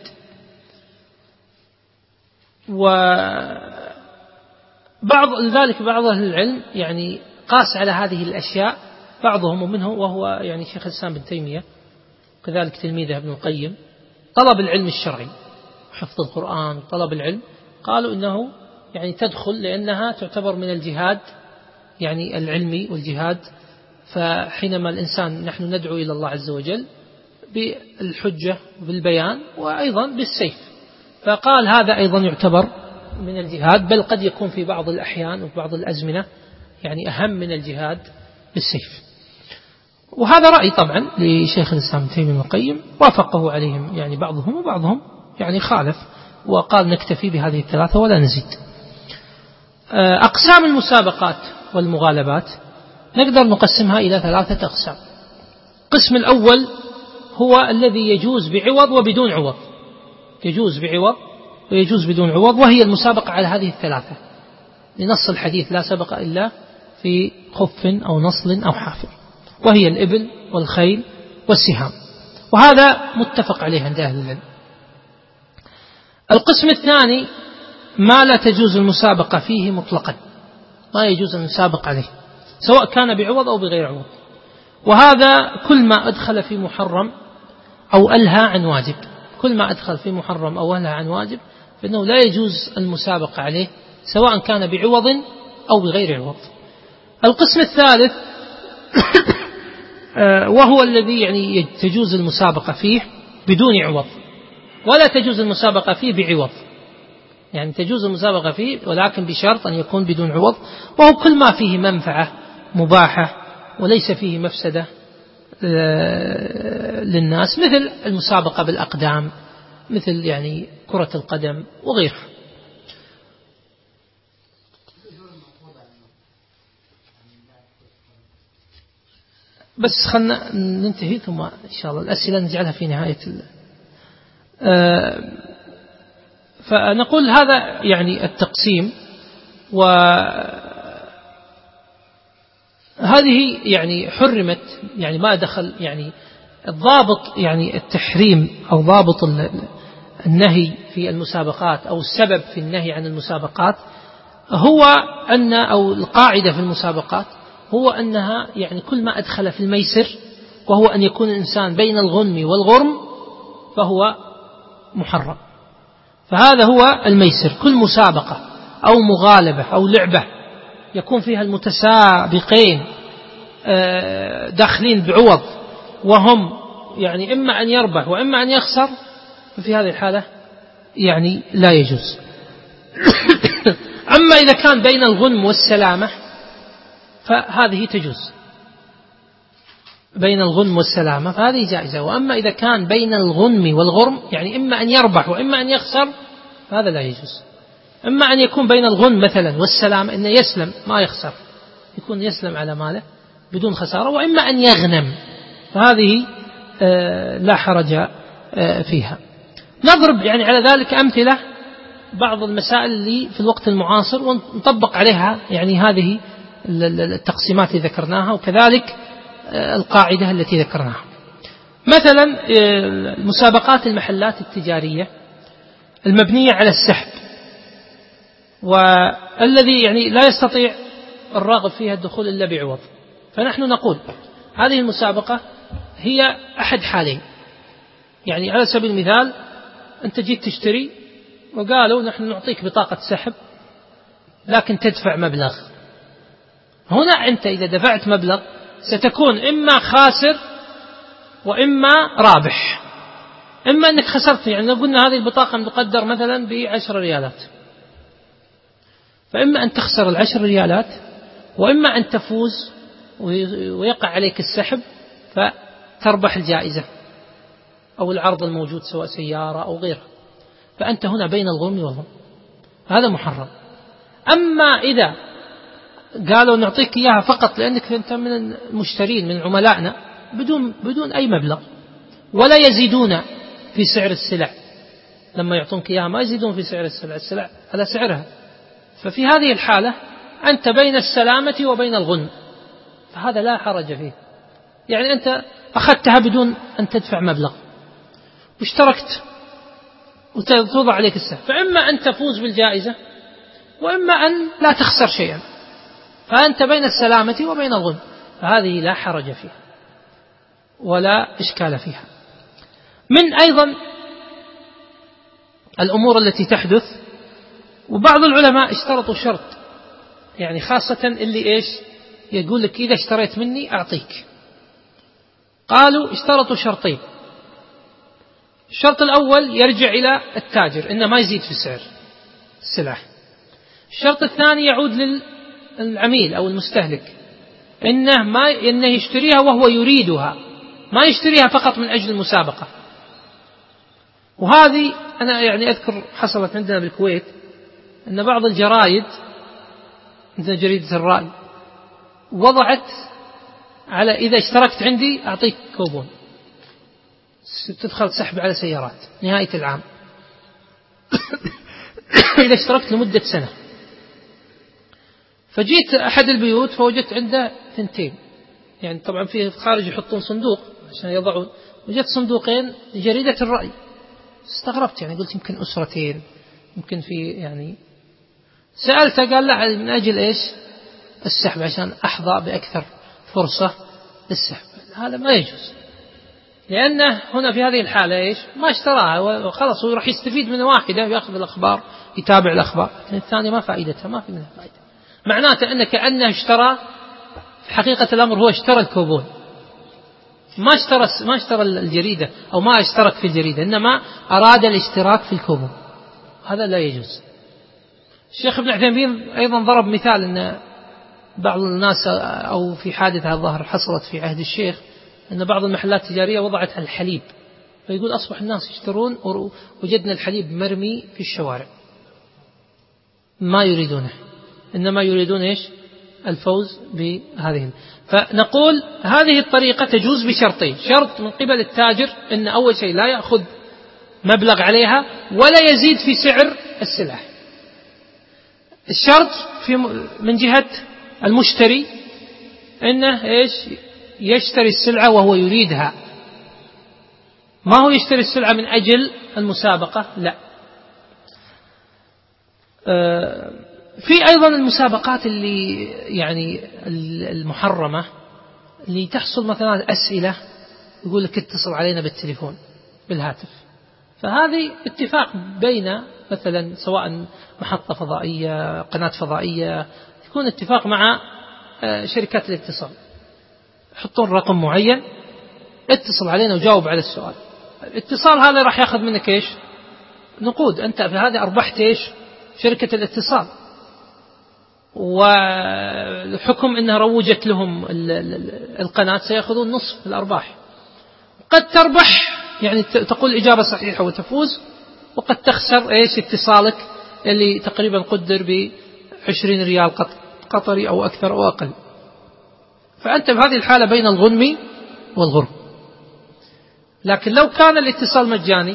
لذلك بعض أهل العلم يعني قاس على هذه الأشياء بعضهم، ومنه وهو يعني شيخ الإسلام بن تيمية، كذلك تلميذه ابن القيم، طلب العلم الشرعي حفظ القرآن طلب العلم، قالوا إنه يعني تدخل لأنها تعتبر من الجهاد يعني العلمي والجهاد. فحينما الإنسان نحن ندعو إلى الله عز وجل بالحجة بالبيان وأيضا بالسيف، فقال هذا أيضا يعتبر من الجهاد، بل قد يكون في بعض الأحيان وفي بعض الأزمنة يعني أهم من الجهاد بالسيف. وهذا رأي طبعا لشيخ الإسلام ابن تيمية القيم، وافقه عليهم يعني بعضهم، وبعضهم يعني خالف وقال نكتفي بهذه الثلاثة ولا نزيد. أقسام المسابقات والمغالبات نقدر نقسمها إلى ثلاثة أقسام. القسم الأول هو الذي يجوز بعوض وبدون عوض، يجوز بعوض ويجوز بدون عوض، وهي المسابقة على هذه الثلاثة لنص الحديث: لا سبق إلا في خف أو نصل أو حافر، وهي الإبل والخيل والسهام، وهذا متفق عليه عند أهل العلم. القسم الثاني ما لا تجوز المسابقة فيه مطلقا، ما يجوز أن نسابق عليه سواء كان بعوض أو بغير عوض، وهذا كل ما أدخل في محرم أو ألهى عن واجب. كل ما أدخل في محرم أو ألهى عن واجب فإنه لا يجوز المسابقة عليه سواء كان بعوض أو بغير عوض. القسم الثالث وهو الذي يعني تجوز المسابقة فيه بدون عوض، ولا تجوز المسابقة فيه بعوض، يعني تجوز المسابقة فيه ولكن بشرط أن يكون بدون عوض، وهو كل ما فيه منفعة مباحة وليس فيه مفسدة للناس، مثل المسابقة بالأقدام، مثل يعني كرة القدم وغيرها. بس خلنا ننتهي ثم إن شاء الله الأسئلة نجعلها في نهاية فنقول هذا يعني التقسيم. وهذه يعني حرمت، يعني ما دخل يعني الضابط يعني التحريم أو ضابط النهي في المسابقات أو السبب في النهي عن المسابقات هو أن أو القاعدة في المسابقات هو أنها يعني كل ما أدخل في الميسر، وهو أن يكون الإنسان بين الغنم والغرم، فهو محرم. فهذا هو الميسر، كل مسابقة أو مغالبة أو لعبة يكون فيها المتسابقين داخلين بعوض وهم يعني إما أن يربح وإما أن يخسر، ففي هذه الحالة يعني لا يجوز. أما إذا كان بين الغنم والسلامة فهذه تجوز، بين الغنم والسلامة فهذه جائزة. وأما إذا كان بين الغنم والغرم يعني إما أن يربح وإما أن يخسر فهذا لا يجوز. إما أن يكون بين الغنم مثلا والسلامة إنه يسلم ما يخسر، يكون يسلم على ماله بدون خسارة، وإما أن يغنم، فهذه لا حرج فيها. نضرب يعني على ذلك أمثلة بعض المسائل اللي في الوقت المعاصر ونطبق عليها يعني هذه التقسيمات اللي ذكرناها، وكذلك القاعدة التي ذكرناها. مثلا مسابقات المحلات التجارية المبنية على السحب، والذي يعني لا يستطيع الراغب فيها الدخول إلا بعوض، فنحن نقول هذه المسابقة هي أحد حالين. يعني على سبيل المثال أنت جيت تشتري وقالوا نحن نعطيك بطاقة سحب لكن تدفع مبلغ. هنا أنت إذا دفعت مبلغ ستكون إما خاسر وإما رابح. إما أنك خسرت، يعني لو قلنا هذه البطاقة مقدر مثلا ب10 ريالات، فإما أن تخسر 10 ريالات، وإما أن تفوز ويقع عليك السحب فتربح الجائزة أو العرض الموجود سواء سيارة أو غيرها. فأنت هنا بين الغنم والغنم، هذا محرم. أما إذا قالوا نعطيك إياها فقط لأنك أنت من المشترين من عملائنا بدون أي مبلغ، ولا يزيدون في سعر السلع، لما يعطونك إياها ما يزيدون في سعر السلع على سعرها، ففي هذه الحالة أنت بين السلامة وبين الغنم، فهذا لا حرج فيه. يعني أنت أخذتها بدون أن تدفع مبلغ واشتركت وتوضع عليك السهم، فإما أن تفوز بالجائزة وإما أن لا تخسر شيئا، فأنت بين السلامة وبين الغنم، فهذه لا حرج فيها ولا إشكال فيها. من أيضا الأمور التي تحدث، وبعض العلماء اشترطوا شرط، يعني خاصة اللي إيش يقول لك إذا اشتريت مني أعطيك، قالوا اشترطوا شرطين. الشرط الأول يرجع إلى التاجر إنه ما يزيد في سعر السلعة. الشرط الثاني يعود للعميل أو المستهلك إنه يشتريها وهو يريدها، ما يشتريها فقط من أجل المسابقة. وهذه أنا يعني أذكر حصلت عندنا بالكويت أن بعض الجرائد مثل جريدة الرأي وضعت على إذا اشتركت عندي أعطيك كوبون، تدخل سحب على سيارات نهاية العام إذا اشتركت لمدة سنة. فجيت أحد البيوت فوجدت عنده 2، يعني طبعا في الخارج يحطون صندوق عشان يضعون، وجدت صندوقين لجريدة الرأي. استغربت، يعني قلت يمكن أسرتين، يمكن في يعني. سألته قال لا، من أجل إيش السحب، عشان أحظى بأكثر فرصة للسحب. هذا ما يجوز، لأنه هنا في هذه الحالة إيش ما اشتراها وخلص، وراح يستفيد من واحدة يأخذ الأخبار يتابع الأخبار، لكن الثانية ما فائدتها، ما في منها فائدة. معناته أنه كأنه اشترى، في حقيقة الأمر هو اشترى الكوبون، ما اشترى الجريدة أو ما اشترك في الجريدة، إنما أراد الاشتراك في الكوبون، هذا لا يجوز. الشيخ ابن عثيمين أيضا ضرب مثال أن بعض الناس، أو في حادثة الظاهر حصلت في عهد الشيخ، أن بعض المحلات التجارية وضعت الحليب، فيقول أصبح الناس يشترون، وجدنا الحليب مرمي في الشوارع، ما يريدونه، إنما يريدون إيش الفوز بهذه. فنقول هذه الطريقة تجوز بشرطين: شرط من قبل التاجر أن أول شيء لا يأخذ مبلغ عليها ولا يزيد في سعر السلعة. الشرط من جهة المشتري أنه إيش يشتري السلعة وهو يريدها، ما هو يشتري السلعة من أجل المسابقة، لا. في أيضا المسابقات اللي يعني المحرمة، اللي تحصل مثلا أسئلة يقول لك اتصل علينا بالتليفون بالهاتف، فهذه اتفاق بين مثلا سواء محطة فضائية قناة فضائية، يكون اتفاق مع شركات الاتصال، يحطون رقم معين اتصل علينا وجاوب على السؤال. الاتصال هذا راح يأخذ منك إيش نقود، أنت في هذا أربحت إيش شركة الاتصال، والحكم أنها روجت لهم القناة سيأخذون نصف الأرباح. قد تربح يعني تقول إجابة صحيحة وتفوز، وقد تخسر إيش اتصالك اللي تقريبا قدر ب20 ريال قطري أو أكثر أو أقل. فأنت في هذه الحالة بين الغنم والغرم. لكن لو كان الاتصال مجاني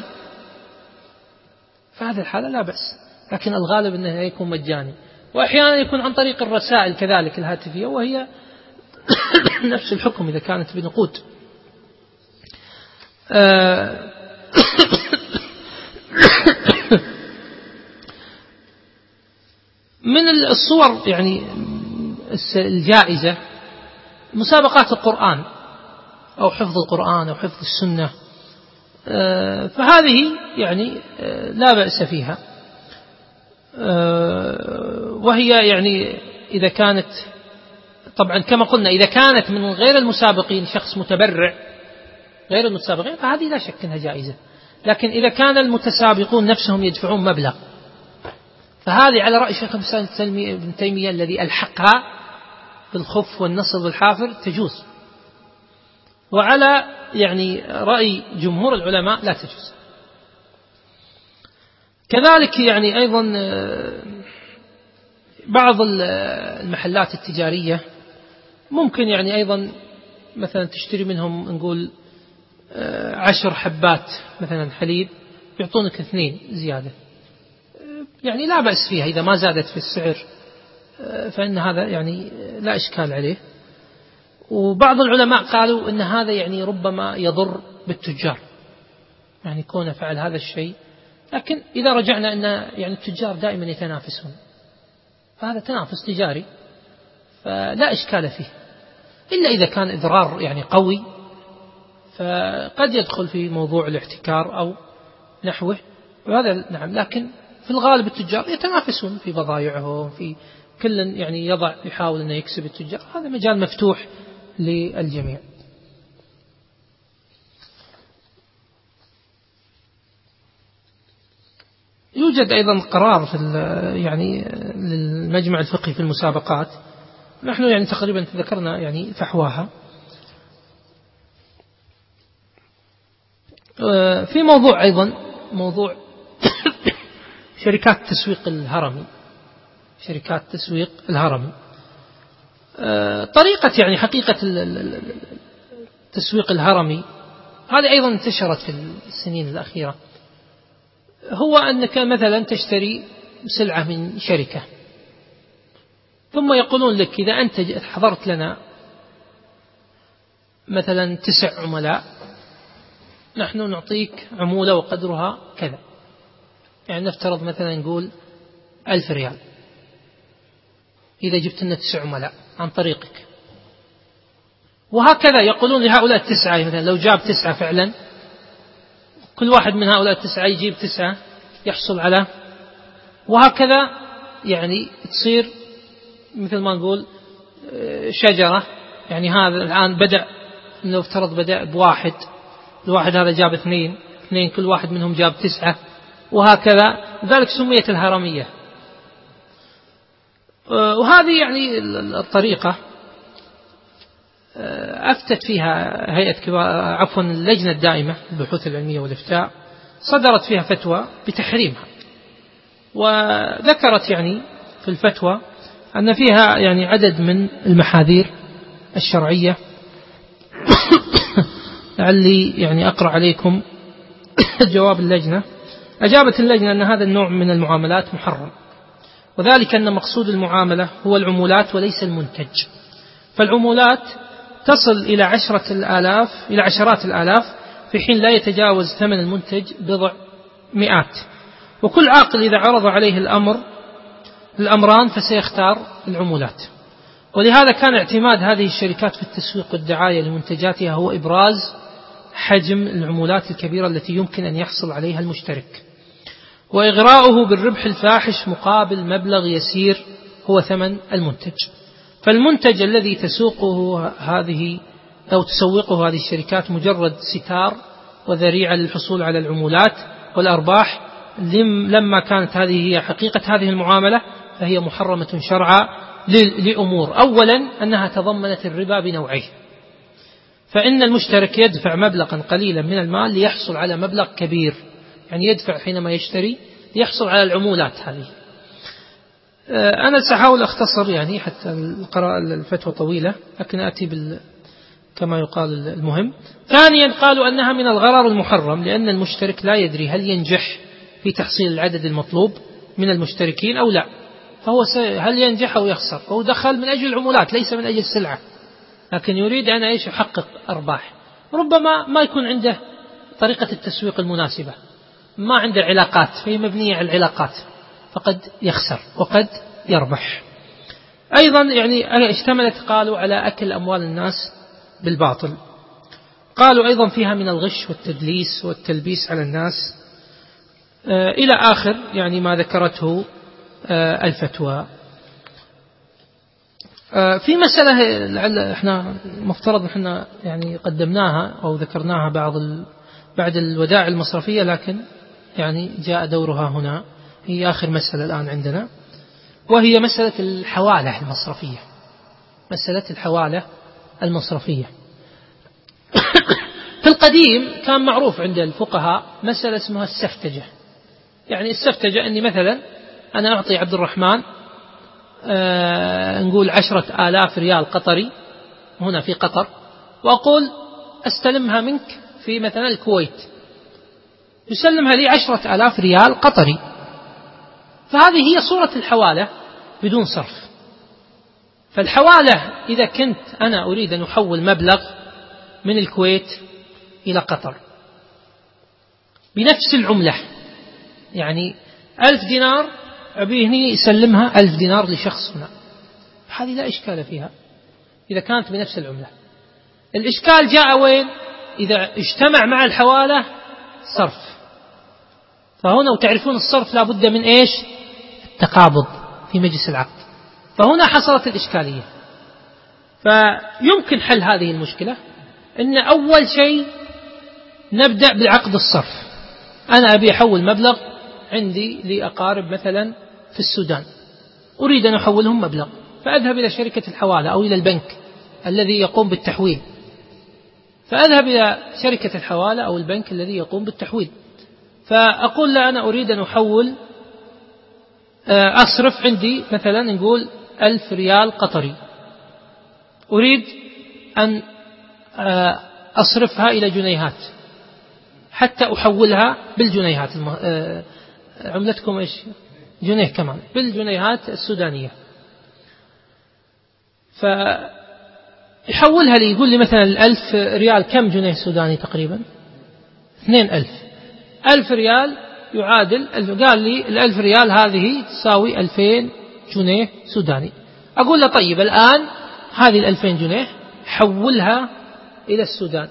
فهذه الحالة لا بأس، لكن الغالب أنه يكون مجاني، وأحيانا يكون عن طريق الرسائل كذلك الهاتفية، وهي نفس الحكم إذا كانت بنقود. من الصور يعني الجائزة مسابقات القرآن أو حفظ القرآن أو حفظ السنة، فهذه يعني لا بأس فيها، وهي يعني إذا كانت طبعا كما قلنا إذا كانت من غير المسابقين شخص متبرع غير المتسابقين فهذه لا شك أنها جائزة. لكن إذا كان المتسابقون نفسهم يدفعون مبلغ فهذه على رأي شيخ ابن تيمية الذي ألحقها بالخف والنصر والحافر تجوز، وعلى يعني رأي جمهور العلماء لا تجوز. كذلك يعني أيضا بعض المحلات التجارية ممكن يعني أيضا مثلا تشتري منهم نقول 10 حبات مثلا حليب يعطونك 2 زيادة، يعني لا بأس فيها إذا ما زادت في السعر، فإن هذا يعني لا إشكال عليه. وبعض العلماء قالوا أن هذا يعني ربما يضر بالتجار، يعني كونه فعل هذا الشيء، لكن إذا رجعنا أن يعني التجار دائما يتنافسون، فهذا تنافس تجاري فلا إشكال فيه، إلا إذا كان إضرار يعني قوي فقد يدخل في موضوع الاحتكار أو نحوه، وهذا نعم. لكن في الغالب التجار يتنافسون في بضائعهم، في كل يعني يحاول أن يكسب التجار، هذا مجال مفتوح للجميع. يوجد أيضا قرار في يعني للمجمع الفقهي في المسابقات، نحن يعني تقريبا ذكرنا يعني فحواها. في موضوع أيضا موضوع شركات تسويق الهرمي، شركات تسويق الهرمي، طريقة يعني حقيقة التسويق الهرمي هذه أيضا انتشرت في السنين الأخيرة. هو أنك مثلا تشتري سلعة من شركة ثم يقولون لك إذا أنت حضرت لنا مثلا 9 عملاء نحن نعطيك عمولة وقدرها كذا، يعني نفترض مثلا نقول 1000 ريال إذا جبت لنا 9 عملاء عن طريقك. وهكذا يقولون لهؤلاء 9 مثلا لو جاب 9 فعلا كل واحد من هؤلاء 9 يجيب 9 يحصل على، وهكذا يعني تصير مثل ما نقول شجرة، يعني هذا الآن بدأ لو افترض بدأ ب1، الواحد هذا جاب 2 كل واحد منهم جاب 9، وهكذا، ذلك سميت الهرمية. وهذه يعني الطريقة أفتت فيها اللجنة الدائمة للبحوث العلمية والإفتاء، صدرت فيها فتوى بتحريمها، وذكرت يعني في الفتوى أن فيها يعني عدد من المحاذير الشرعية. لعلي يعني أقرأ عليكم جواب اللجنة. أجابت اللجنة أن هذا النوع من المعاملات محرم، وذلك أن مقصود المعاملة هو العمولات وليس المنتج، فالعمولات تصل إلى 10,000 إلى عشرات الآلاف في حين لا يتجاوز ثمن المنتج بضع مئات، وكل عاقل إذا عرض عليه الأمران فسيختار العمولات. ولهذا كان اعتماد هذه الشركات في التسويق والدعاية لمنتجاتها هو إبراز حجم العمولات الكبيرة التي يمكن أن يحصل عليها المشترك، وإغراؤه بالربح الفاحش مقابل مبلغ يسير هو ثمن المنتج. فالمنتج الذي تسوقه هذه الشركات مجرد ستار وذريعة للحصول على العمولات والأرباح. لما كانت هذه هي حقيقة هذه المعاملة فهي محرمة شرعا لأمور: أولا أنها تضمنت الربا بنوعيه، فإن المشترك يدفع مبلغا قليلا من المال ليحصل على مبلغ كبير، يعني يدفع حينما يشتري ليحصل على العمولات هذه. أنا سأحاول أختصر يعني حتى القراءة الفتوى طويلة، لكن أتي كما يقال المهم. ثانيا قالوا أنها من الغرر المحرم، لأن المشترك لا يدري هل ينجح في تحصيل العدد المطلوب من المشتركين أو لا، فهو هل ينجح أو يخسر، فهو دخل من أجل العمولات ليس من أجل السلعة، لكن يريد أن يحقق أرباح. ربما ما يكون عنده طريقة التسويق المناسبة، ما عنده علاقات، فهي مبنية على العلاقات، فقد يخسر وقد يربح. أيضا يعني اشتملت قالوا على أكل أموال الناس بالباطل. قالوا أيضا فيها من الغش والتدليس والتلبيس على الناس إلى آخر يعني ما ذكرته الفتوى. في مسألة احنا مفترض احنا يعني قدمناها أو ذكرناها بعد الودائع المصرفية، لكن يعني جاء دورها هنا، هي آخر مسألة الآن عندنا، وهي مسألة الحوالة المصرفية. مسألة الحوالة المصرفية في القديم كان معروف عند الفقهاء مسألة اسمها السفتجة. يعني السفتجة أني مثلا أنا أعطي عبد الرحمن نقول 10,000 ريال قطري هنا في قطر، وأقول أستلمها منك في مثلا الكويت، يسلمها لي 10,000 ريال قطري، فهذه هي صورة الحوالة بدون صرف. فالحوالة إذا كنت أنا أريد أن أحول مبلغ من الكويت إلى قطر بنفس العملة، يعني 1000 دينار أبيه يسلمها 1000 دينار لشخص هنا، هذه لا إشكال فيها إذا كانت بنفس العملة. الإشكال جاء وين؟ إذا اجتمع مع الحوالة صرف، فهنا وتعرفون الصرف لا بد من إيش؟ التقابض في مجلس العقد، فهنا حصلت الإشكالية. فيمكن حل هذه المشكلة إن أول شيء نبدأ بعقد الصرف. أنا أبي أحول مبلغ عندي لأقارب مثلا في السودان، أريد أن أحولهم مبلغ، فأذهب إلى شركة الحوالة أو إلى البنك الذي يقوم بالتحويل، فأذهب إلى شركة الحوالة أو البنك الذي يقوم بالتحويل، فأقول له أنا أريد أن أحول أصرف عندي مثلا نقول 1000 ريال قطري، أريد أن أصرفها إلى جنيهات حتى أحولها بالجنيهات، عملتكم إيش؟ جنيه كمان، بالجنيهات السودانية. فيحولها لي، يقول لي مثلا 1000 ريال كم جنيه سوداني تقريبا؟ 2000. 1000 ريال يعادل، قال لي 1000 ريال هذه تساوي 2000 جنيه سوداني. أقول له طيب الآن هذه 2000 جنيه حولها إلى السودان،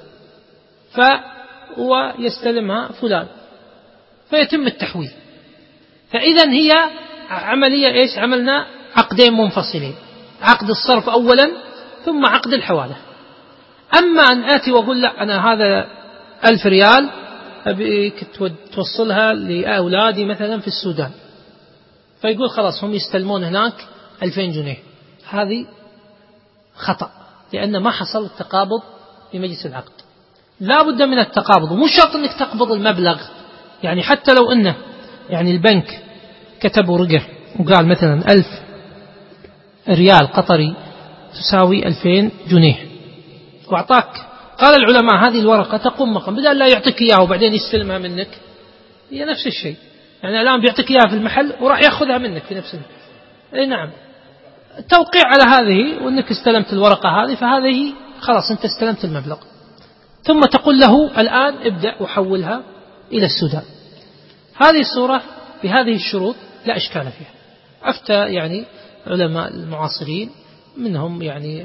فهو يستلمها فلان، فيتم التحويل. فإذا هي عملية إيش؟ عملنا عقدين منفصلين، عقد الصرف أولا ثم عقد الحوالة. أما أن آتي وأقول لا أنا هذا 1000 ريال أبيك توصلها لأولادي مثلا في السودان، فيقول خلاص هم يستلمون هناك 2000 جنيه، هذه خطأ، لأن ما حصل التقابض في مجلس العقد. لا بد من التقابض، ومش شرط أنك تقبض المبلغ، يعني حتى لو أنه يعني البنك كتب ورقة وقال مثلا 1000 ريال قطري تساوي 2000 جنيه وأعطاك، قال العلماء هذه الورقة تقوم مقام، بدل لا يعطيك إياها وبعدين يستلمها منك، هي نفس الشيء. يعني الآن بيعطيك إياها في المحل وراح يأخذها منك في نفس المحل. أي نعم، التوقيع على هذه وأنك استلمت الورقة هذه، فهذه خلاص أنت استلمت المبلغ، ثم تقول له الآن ابدأ وحولها إلى السودان. هذه الصورة بهذه الشروط لا إشكال فيها. أفتى يعني علماء المعاصرين منهم يعني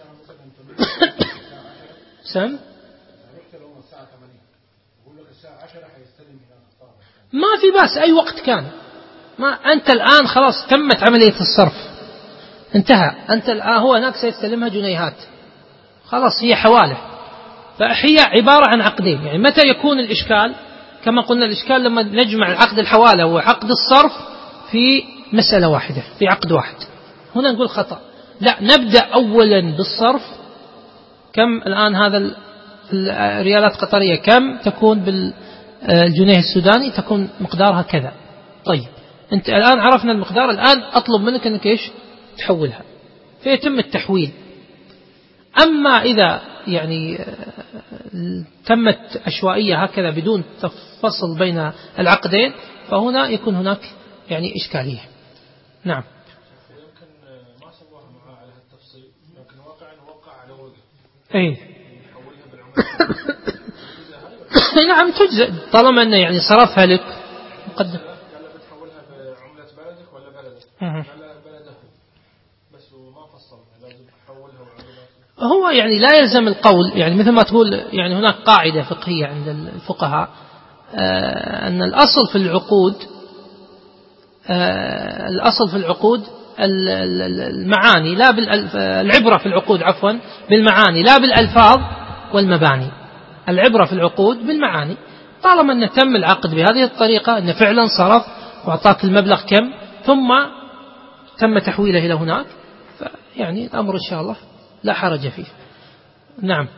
سم ما في باس أي وقت كان، ما أنت الآن خلاص تمت عملية الصرف انتهى، أنت الآن هو هناك سيستلمها جنيهات، خلاص هي حوالة. فهي عبارة عن عقدين. يعني متى يكون الإشكال؟ كما قلنا الإشكال لما نجمع عقد الحوالة وعقد الصرف في مسألة واحدة، في عقد واحد. هنا نقول خطأ، لا، نبدأ أولا بالصرف. كم الآن هذا الريالات قطرية كم تكون بالجنيه السوداني؟ تكون مقدارها كذا. طيب أنت الآن عرفنا المقدار، الآن أطلب منك أنك إيش؟ تحولها، فيتم التحويل. أما إذا يعني تمت عشوائية هكذا بدون تفصل بين العقدين فهنا يكون هناك يعني إشكالية. نعم. يمكن ما سواها معاه على هالتفصيل، لكن واقعا وقع على وجه. يحولها بالعملة. نعم تجزئ طالما أنه يعني صرفها لك مقدم. قال له بتحولها بعملة بلدك ولا بلدك؟ قال بلده بس وما فصل لازم تحولها وعملات. هو يعني لا يلزم القول، يعني مثل ما تقول يعني هناك قاعدة فقهية عند الفقهاء أن الأصل في العقود المعاني لا العبرة في العقود عفوا بالمعاني لا بالألفاظ والمباني. العبرة في العقود بالمعاني. طالما أن تم العقد بهذه الطريقة أن فعلا صرف وأعطاك المبلغ كم ثم تم تحويله إلى هناك يعني الأمر إن شاء الله لا حرج فيه. نعم.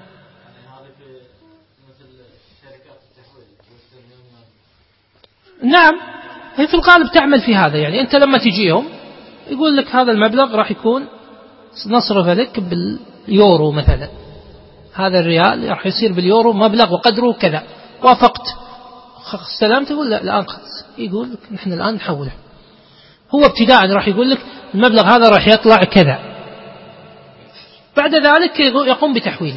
نعم هي في الغالب تعمل في هذا. يعني أنت لما تجيهم يقول لك هذا المبلغ راح يكون نصرف لك باليورو مثلا، هذا الريال راح يصير باليورو مبلغ وقدره كذا، وافقت استلمت يقول لا الآن خلص، يقول لك نحن الآن نحوله. هو ابتداء راح يقول لك المبلغ هذا راح يطلع كذا، بعد ذلك يقوم بتحويله.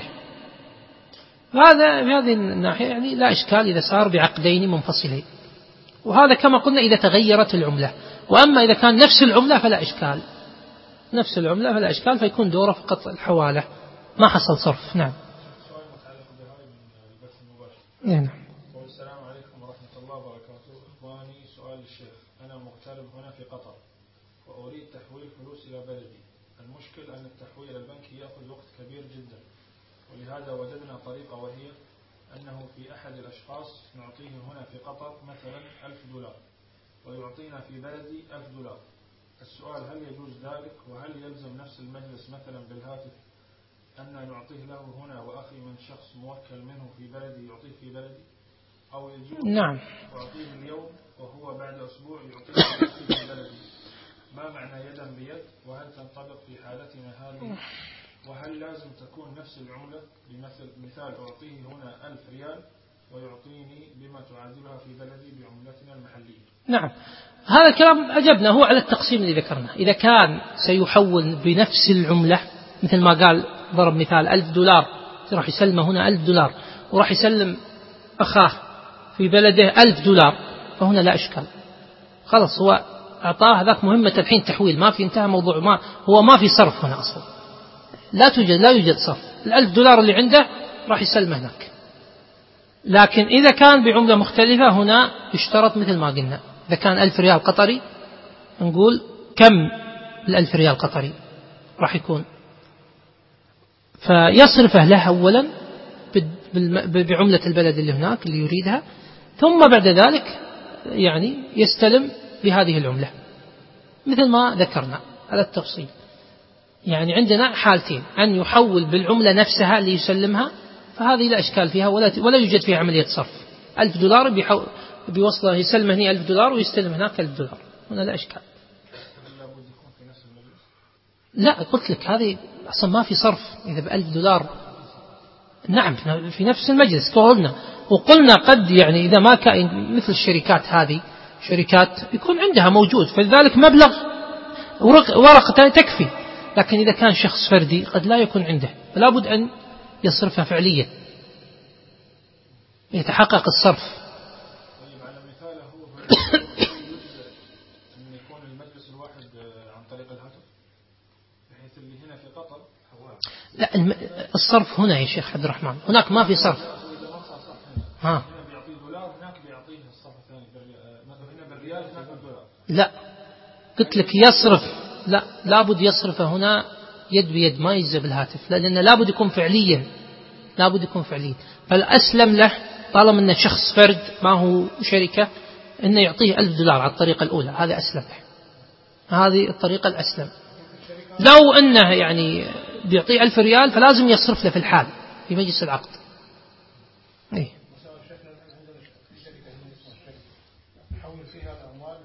هذا في هذه الناحية يعني لا إشكال إذا صار بعقدين منفصلين، وهذا كما قلنا إذا تغيرت العملة. وأما إذا كان نفس العملة فلا إشكال، نفس العملة فلا إشكال، فيكون دوره فقط الحوالة ما حصل صرف. نعم. سؤال متعلق بهذا من البث المباشر. نعم. السلام عليكم ورحمة الله وبركاته. إخواني سؤال الشيخ، أنا مغترب هنا في قطر وأريد تحويل فلوس إلى بلدي. المشكل أن التحويل البنكي يأخذ وقت كبير جدا، ولهذا وجدنا طريقة وهي أنه في أحد الأشخاص نعطيه هنا في قطر مثلا $1000 ويعطينا في بلدي $1000. السؤال هل يجوز ذلك؟ وهل يلزم نفس المجلس مثلا بالهاتف أن نعطيه له هنا وأخي من شخص موكل منه في بلدي يعطيه في بلدي، أو يجوز نعم أعطيه اليوم وهو بعد أسبوع يعطيه في بلدي؟ ما معنى يدا بيد؟ وهل تنطبق في حالتنا هذه؟ وهل لازم تكون نفس العملة؟ مثال أعطيه هنا 1000 ريال ويعطيني بما تعادلها في بلدي بعملتنا المحلية. نعم هذا الكلام أجبنا هو على التقسيم اللي ذكرنا. إذا كان سيحول بنفس العملة مثل ما قال ضرب مثال $1000 راح يسلمه هنا $1000 وراح يسلم أخاه في بلده $1000 فهنا لا إشكال، خلص هو أعطاه هذاك مهمة الحين تحويل، ما في انتهى موضوع، ما في صرف هنا أصلا، لا يوجد صرف. $1000 اللي عنده راح يسلمه هناك. لكن إذا كان بعملة مختلفة هنا يشترط مثل ما قلنا، إذا كان 1000 ريال قطري نقول كم 1000 ريال قطري راح يكون، فيصرفه له أولا بعملة البلد اللي هناك اللي يريدها، ثم بعد ذلك يعني يستلم بهذه العملة مثل ما ذكرنا على التفصيل. يعني عندنا حالتين، أن يحول بالعملة نفسها اللي يسلمها فهذه لا إشكال فيها ولا يوجد فيها عملية صرف. $1000 بيوصله يسلم هنا $1000 ويستلم هناك $1000، هنا لا إشكال. لا قلت لك هذه أصلا ما في صرف إذا $1000. نعم في نفس المجلس قلنا، وقلنا قد يعني إذا ما كان مثل الشركات هذه شركات يكون عندها موجود فلذلك مبلغ ورقة تكفي، لكن إذا كان شخص فردي قد لا يكون عنده فلا بد أن يصرفها فعليا يتحقق الصرف. طيب على مثاله هو أن يكون المجلس الواحد عن طريق الهاتف بحيث اللي هنا في قطر لا الصرف هنا يا شيخ عبد الرحمن هناك ما في صرف. هنا بيعطيه دولار هناك بيعطيه الصرف الثاني هنا بالريال هناك بالدولار. لا قلت لك يصرف، لا لابد يصرفه هنا يد بيد ما يجزى بالهاتف، لأن لابد يكون فعليا، فالأسلم له طالما أنه شخص فرد ما هو شركة أنه يعطيه $1000 على الطريقة الأولى، هذا أسلم له، هذه الطريقة الأسلم. لو أنه يعني بيعطيه 1000 ريال فلازم يصرف له في الحال في مجلس العقد. إيه؟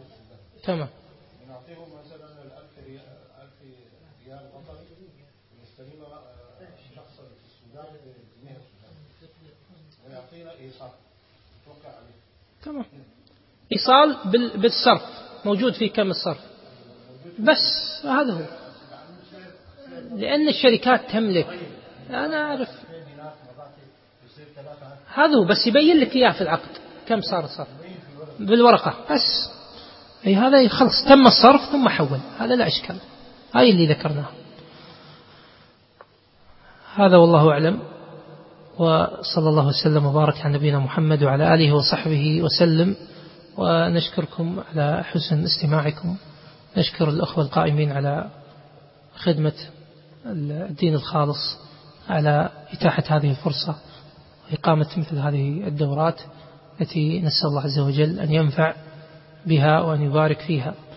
تمام. يستلم شخص في السودان جنيه ويعطينا إيصال توقع عليه. تمام. إيصال بالصرف موجود فيه كم الصرف بس هذا هو، لأن الشركات تملك. أنا أعرف هذا هو، بس يبين لك إياه في العقد كم صار الصرف بالورقة بس. أي هذا خلص تم الصرف ثم حول، هذا لا إشكال. هاي اللي ذكرناه. هذا والله أعلم، وصلى الله وسلم وبارك على نبينا محمد وعلى آله وصحبه وسلم. ونشكركم على حسن استماعكم. نشكر الأخوة القائمين على خدمة الدين الخالص على إتاحة هذه الفرصة وإقامة مثل هذه الدورات التي نسأل الله عز وجل أن ينفع بها وأن يبارك فيها.